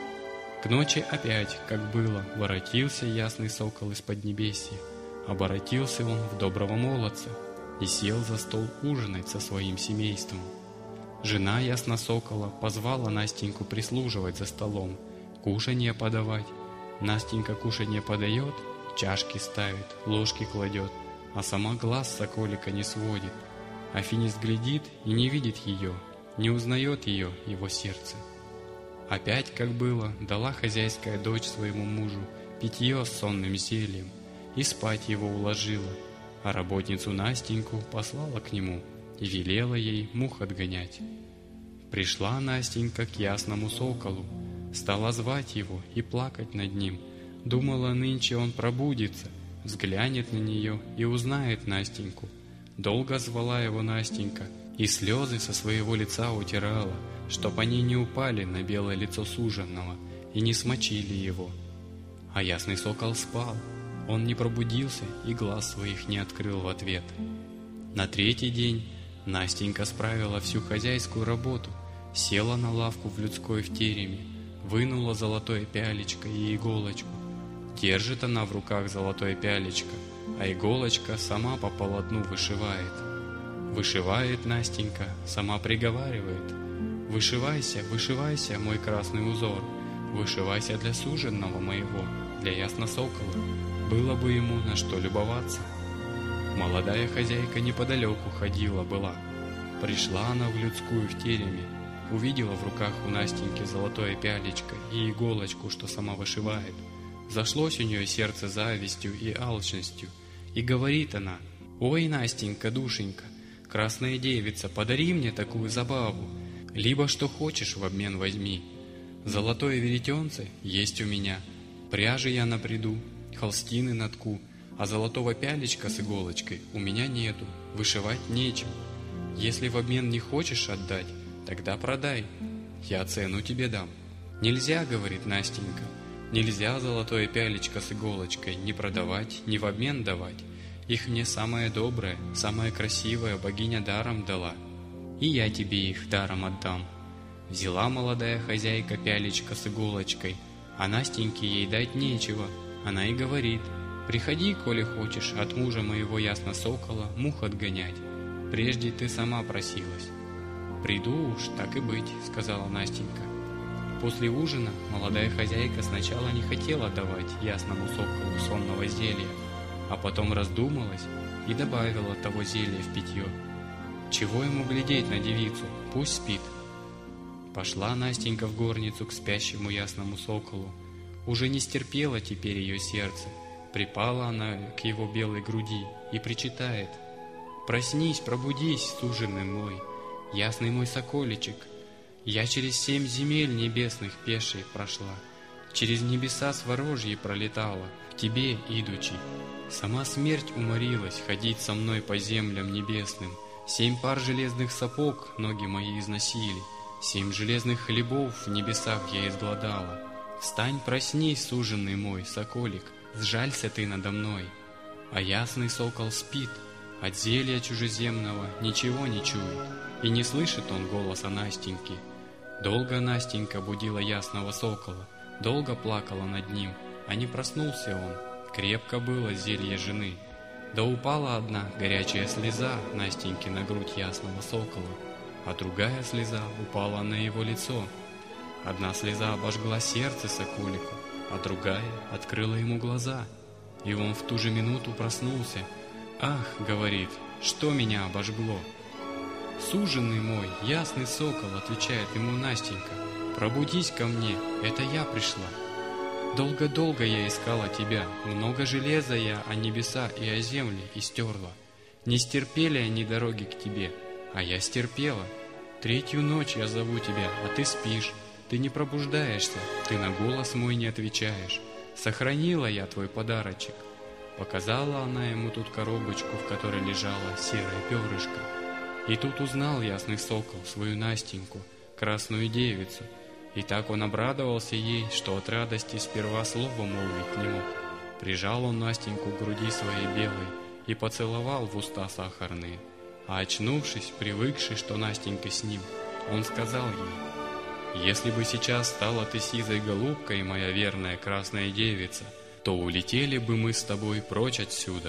К ночи опять, как было, воротился Ясный Сокол из поднебесья. Оборотился он в доброго молодца и сел за стол ужинать со своим семейством. Жена Ясносокола позвала Настеньку прислуживать за столом, кушанье подавать. Настенька кушанье подает, чашки ставит, ложки кладет, а сама глаз с соколика не сводит. Афинист глядит и не видит ее, не узнает ее, его сердце. Опять, как было, дала хозяйская дочь своему мужу питье с сонным зельем и спать его уложила, а работницу Настеньку послала к нему и велела ей мух отгонять. Пришла Настенька к Ясному Соколу, стала звать его и плакать над ним, думала, нынче он пробудится, взглянет на нее и узнает Настеньку. Долго звала его Настенька и слезы со своего лица утирала, чтоб они не упали на белое лицо суженого и не смочили его. А ясный сокол спал, он не пробудился и глаз своих не открыл в ответ. На третий день Настенька справила всю хозяйскую работу, села на лавку в людской в тереме, вынула золотое пялечко и иголочку. Держит она в руках золотое пялечко, а иголочка сама по полотну вышивает. Вышивает Настенька, сама приговаривает: «Вышивайся, вышивайся, мой красный узор, вышивайся для суженого моего, для ясносокола, было бы ему на что любоваться». Молодая хозяйка неподалеку ходила была. Пришла она в людскую в тереме, увидела в руках у Настеньки золотое пялечко и иголочку, что сама вышивает. Зашлось у нее сердце завистью и алчностью, и говорит она: «Ой, Настенька, душенька, красная девица, подари мне такую забаву, либо что хочешь в обмен возьми. Золотое веретенце есть у меня, пряжи я напряду, холстины натку, а золотого пялечка с иголочкой у меня нету, вышивать нечем. Если в обмен не хочешь отдать, тогда продай, я цену тебе дам». «Нельзя, — говорит Настенька, — нельзя золотое пялечко с иголочкой ни продавать, ни в обмен давать. Их мне самая добрая, самая красивая богиня даром дала, и я тебе их даром отдам». Взяла молодая хозяйка пялечко с иголочкой, а Настеньке ей дать нечего. Она и говорит: «Приходи, коли хочешь, от мужа моего ясносокола мух отгонять. Прежде ты сама просилась». «Приду уж, так и быть», — сказала Настенька. После ужина молодая хозяйка сначала не хотела давать ясному соколу сонного зелья, а потом раздумалась и добавила того зелья в питье. Чего ему глядеть на девицу, пусть спит. Пошла Настенька в горницу к спящему ясному соколу. Уже не стерпела теперь ее сердце. Припала она к его белой груди и причитает: «Проснись, пробудись, суженый мой, ясный мой соколичек. Я через семь земель небесных пешей прошла, через небеса сворожьи пролетала, к тебе идучи. Сама смерть уморилась ходить со мной по землям небесным. Семь пар железных сапог ноги мои износили, семь железных хлебов в небесах я изгладала. Встань, проснись, суженый мой, соколик, сжалься ты надо мной». А ясный сокол спит, от зелья чужеземного ничего не чует, и не слышит он голоса Настеньки. Долго Настенька будила ясного сокола, долго плакала над ним, а не проснулся он, крепко было зелье жены. Да упала одна горячая слеза Настеньки на грудь ясного сокола, а другая слеза упала на его лицо. Одна слеза обожгла сердце соколику, а другая открыла ему глаза, и он в ту же минуту проснулся. «Ах, — говорит, — что меня обожгло?» «Суженый мой, ясный сокол, — отвечает ему Настенька, — пробудись ко мне, это я пришла. Долго-долго я искала тебя, много железа я о небеса и о земле истерла. Не стерпели они дороги к тебе, а я стерпела. Третью ночь я зову тебя, а ты спишь, ты не пробуждаешься, ты на голос мой не отвечаешь. Сохранила я твой подарочек». Показала она ему тут коробочку, в которой лежала серое перышко. И тут узнал ясный сокол свою Настеньку, красную девицу, и так он обрадовался ей, что от радости сперва слова молвить не мог. Прижал он Настеньку к груди своей белой и поцеловал в уста сахарные. А очнувшись, привыкший, что Настенька с ним, он сказал ей: «Если бы сейчас стала ты сизой голубкой, моя верная красная девица, то улетели бы мы с тобой прочь отсюда».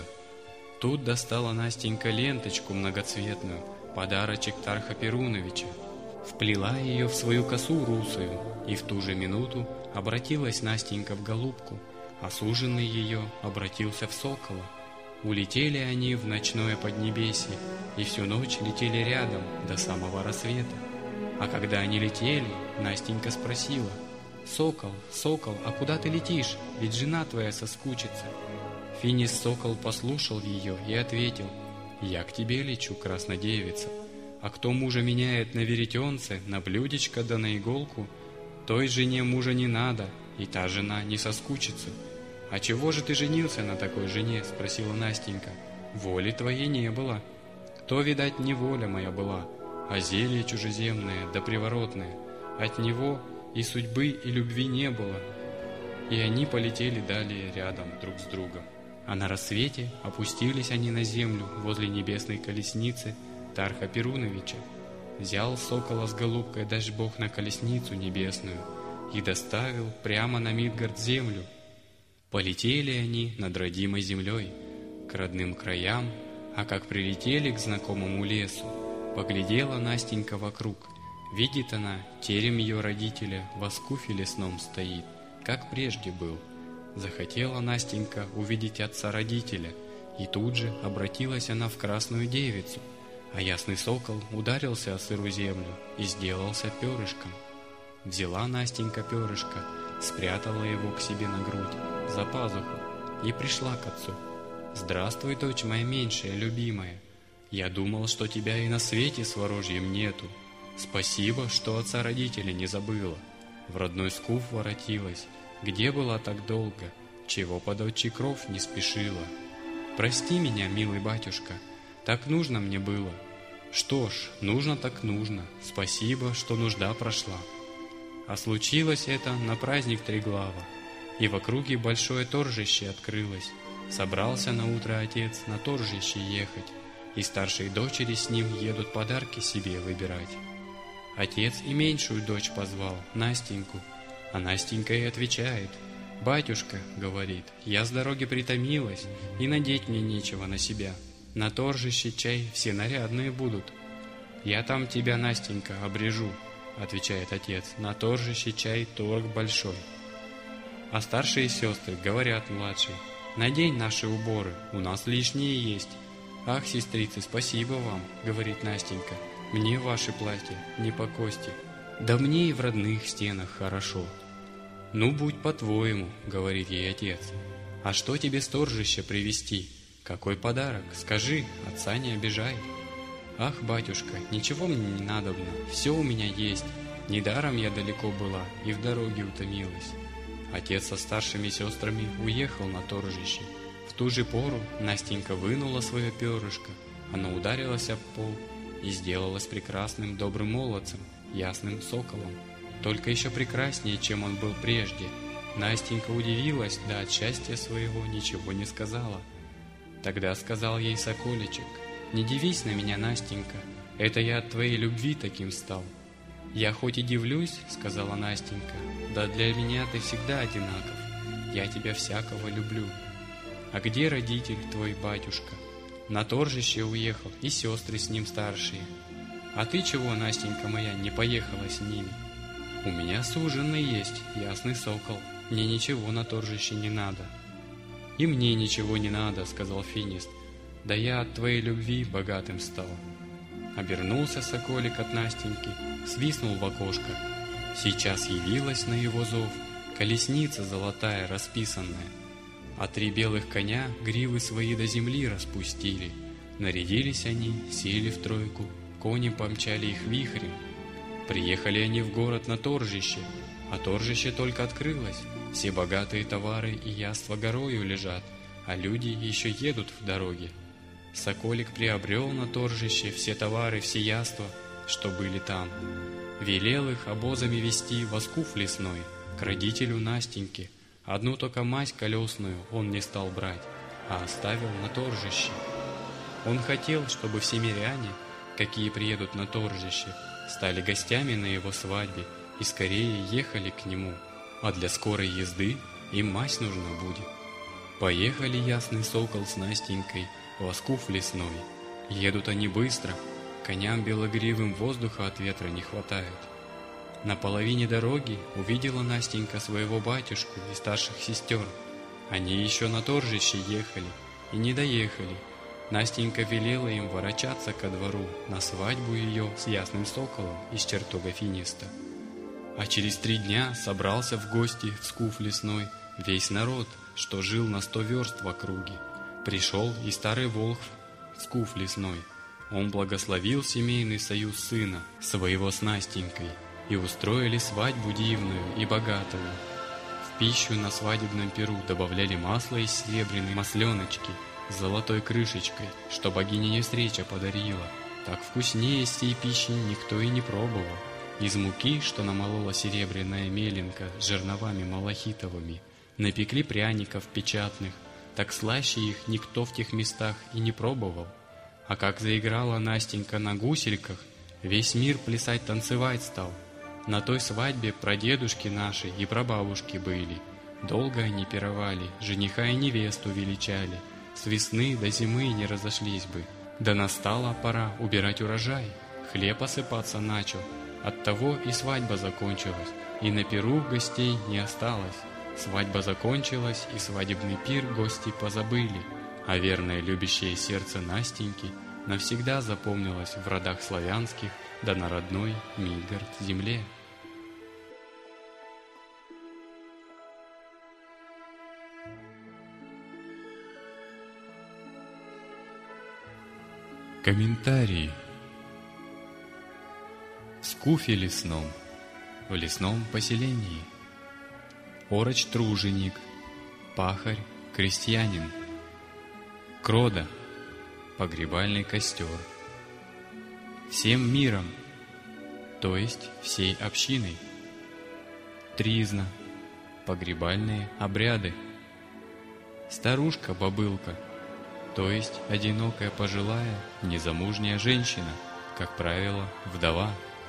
Тут достала Настенька ленточку многоцветную, подарочек Тарха Перуновича, вплела ее в свою косу русую, и в ту же минуту обратилась Настенька в голубку, а суженый ее обратился в сокола. Улетели они в ночное поднебесье, и всю ночь летели рядом до самого рассвета. А когда они летели, Настенька спросила: «Сокол, сокол, а куда ты летишь? Ведь жена твоя соскучится». Финис сокол послушал ее и ответил: «Я к тебе лечу, краснодевица, а кто мужа меняет на веретенце, на блюдечко да на иголку, той жене мужа не надо, и та жена не соскучится». «А чего же ты женился на такой жене?» — спросила Настенька. «Воли твоей не было». «То, видать, не воля моя была, а зелье чужеземное да приворотное. От него и судьбы, и любви не было. И они полетели далее рядом друг с другом. А на рассвете опустились они на землю возле небесной колесницы Тарха Перуновича. Взял сокола с голубкой дождь Бог на колесницу небесную и доставил прямо на Мидгард землю. Полетели они над родимой землей к родным краям, а как прилетели к знакомому лесу, поглядела Настенька вокруг. Видит она, терем ее родителя в оскуфе лесном стоит, как прежде был. Захотела Настенька увидеть отца-родителя, и тут же обратилась она в красную девицу, а ясный сокол ударился о сырую землю и сделался перышком. Взяла Настенька перышко, спрятала его к себе на грудь, за пазуху, и пришла к отцу. «Здравствуй, дочь моя меньшая, любимая. Я думал, что тебя и на свете с ворожьем нету. Спасибо, что отца-родителя не забыла. В родной скуф воротилась. Где была так долго? Чего под отчий кров не спешила? Прости меня, милый батюшка, так нужно мне было. Что ж, нужно так нужно. Спасибо, что нужда прошла». А случилось это на праздник Триглава, и в округе большое торжище открылось. Собрался на утро отец на торжище ехать, и старшие дочери с ним едут подарки себе выбирать. Отец и меньшую дочь позвал, Настеньку, а Настенька и отвечает: «Батюшка, — говорит, — я с дороги притомилась, и надеть мне нечего на себя. На торжище чай все нарядные будут». «Я там тебя, Настенька, обрежу, — отвечает отец, — на торжище чай торг большой». А старшие сестры говорят младшей: «Надень наши уборы, у нас лишние есть». «Ах, сестрицы, спасибо вам, — говорит Настенька, — мне ваши платья не по кости, да мне и в родных стенах хорошо». «Ну, будь по-твоему, — говорит ей отец, — а что тебе с торжища привезти? Какой подарок? Скажи, отца не обижай». «Ах, батюшка, ничего мне не надобно, все у меня есть, недаром я далеко была и в дороге утомилась». Отец со старшими сестрами уехал на торжище. В ту же пору Настенька вынула свое перышко, оно ударилось об пол и сделалось прекрасным добрым молодцем, ясным соколом, только еще прекраснее, чем он был прежде. Настенька удивилась, да от счастья своего ничего не сказала. Тогда сказал ей соколичек: «Не дивись на меня, Настенька, это я от твоей любви таким стал». «Я хоть и дивлюсь, — сказала Настенька, — да для меня ты всегда одинаков, я тебя всякого люблю». «А где родитель твой, батюшка?» «На торжище уехал, и сестры с ним старшие». «А ты чего, Настенька моя, не поехала с ними?» «У меня суженый есть, ясный сокол, мне ничего на торжище не надо». «И мне ничего не надо, — сказал Финист, — да я от твоей любви богатым стал». Обернулся соколик от Настеньки, свистнул в окошко. Сейчас явилась на его зов колесница золотая расписанная, а три белых коня гривы свои до земли распустили. Нарядились они, сели в тройку, кони помчали их вихрем. Приехали они в город на торжище, а торжище только открылось. Все богатые товары и яства горою лежат, а люди еще едут в дороге. Соколик приобрел на торжище все товары, все яства, что были там. Велел их обозами везти в оскуф лесной, к родителю Настеньки. Одну только мазь колесную он не стал брать, а оставил на торжище. Он хотел, чтобы все миряне, какие приедут на торжище, стали гостями на его свадьбе и скорее ехали к нему, а для скорой езды им мазь нужна будет. Поехали ясный сокол с Настенькой в оскуф лесной. Едут они быстро, коням белогривым воздуха от ветра не хватает. На половине дороги увидела Настенька своего батюшку и старших сестер. Они еще на торжище ехали и не доехали. Настенька велела им ворочаться ко двору на свадьбу ее с ясным соколом из чертога Финиста. А через три дня собрался в гости в скуф лесной весь народ, что жил на сто верст в округе. Пришел и старый волхв в скуф лесной. Он благословил семейный союз сына своего с Настенькой, и устроили свадьбу дивную и богатую. В пищу на свадебном пиру добавляли масло из серебряной масленочки с золотой крышечкой, что богиня Нестреча подарила, Так вкуснее сей пищи никто и не пробовал. Из муки, что намолола серебряная меленка с жерновами малахитовыми, напекли пряников печатных, так слаще их никто в тех местах и не пробовал. А как заиграла Настенька на гусельках, весь мир плясать-танцевать стал. На той свадьбе прадедушки наши и прабабушки были. Долго они пировали, жениха и невесту величали. С весны до зимы не разошлись бы. Да настала пора убирать урожай. Хлеб осыпаться начал. Оттого и свадьба закончилась, и на пиру гостей не осталось. Свадьба закончилась, и свадебный пир гости позабыли. А верное любящее сердце Настеньки навсегда запомнилось в родах славянских, да на родной Мильгард земле. Комментарии. В скуфе лесном, в лесном поселении, ороч-труженик, пахарь, крестьянин, крода, погребальный костер, всем миром, то есть всей общиной, тризна, погребальные обряды, старушка-бобылка, то есть одинокая пожилая, незамужняя женщина, как правило, вдова.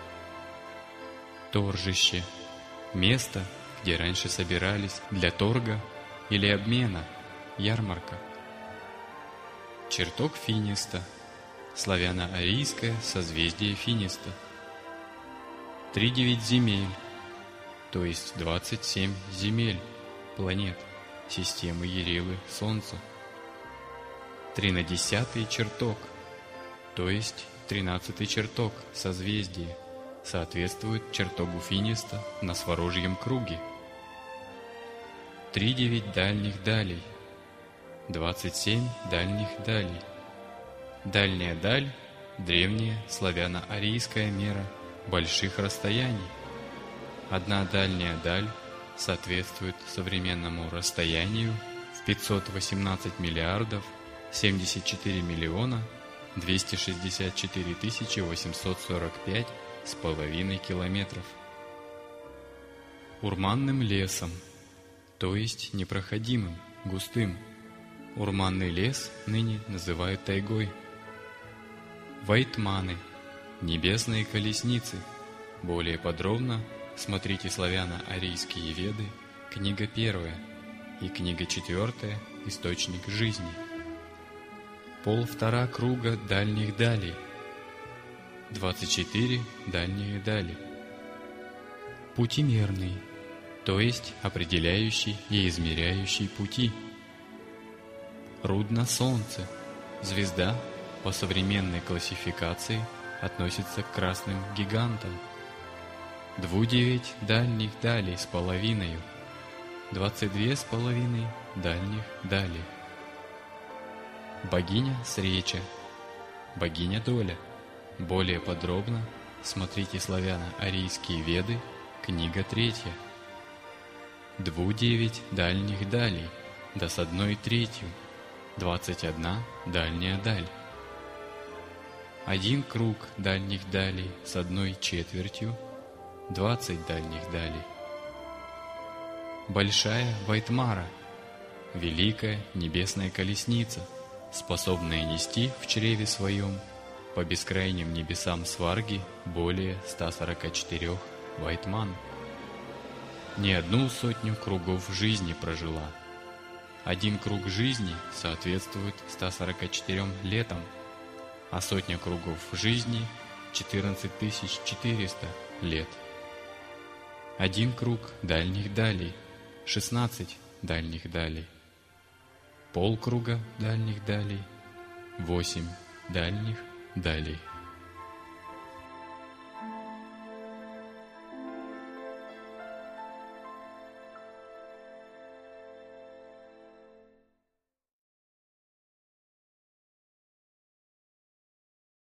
Торжище – место, где раньше собирались для торга или обмена, ярмарка. Чертог Финиста – славяно-арийское созвездие Финиста. Тридевять земель, то есть двадцать семь земель, планет, системы Ярилы Солнца. Тринадесятый чертог, то есть тринадцатый чертог созвездия, соответствует чертогу Финиста на Сварожьем круге. Тридевять дальних далей, двадцать семь дальних далей. Дальняя даль – древняя славяно-арийская мера больших расстояний. Одна дальняя даль соответствует современному расстоянию в пятьсот восемнадцать миллиардов семьдесят четыре миллиона двести шестьдесят четыре тысячи восемьсот сорок пять с половиной километров. Урманным лесом, то есть непроходимым, густым. Урманный лес ныне называют тайгой. Вайтманы, небесные колесницы. Более подробно смотрите славяно-арийские веды, книга первая и книга четвертая «Источник жизни». Полвтора круга дальних далей. двадцать четыре дальние дали. Путимерный, то есть определяющий и измеряющий пути. Рудно Солнце, звезда по современной классификации относится к красным гигантам. Двудевять дальних далей с половиною, двадцать две с половиной дальних далей. Богиня Среча, богиня Доля. Более подробно смотрите славяно-арийские веды, книга третья. Двудевять дальних далей, да с одной третью, двадцать одна дальняя даль. Один круг дальних далей с одной четвертью, двадцать дальних далей. Большая Вайтмара, великая небесная колесница, способная нести в чреве своем по бескрайним небесам Сварги более ста сорока четырёх вайтман. Не одну сотню кругов жизни прожила. Один круг жизни соответствует ста сорока четырём летам, а сотня кругов жизни – четырнадцать тысяч четыреста лет. Один круг дальних далей – шестнадцать дальних далей. Полкруга дальних далей – восемь дальних далей.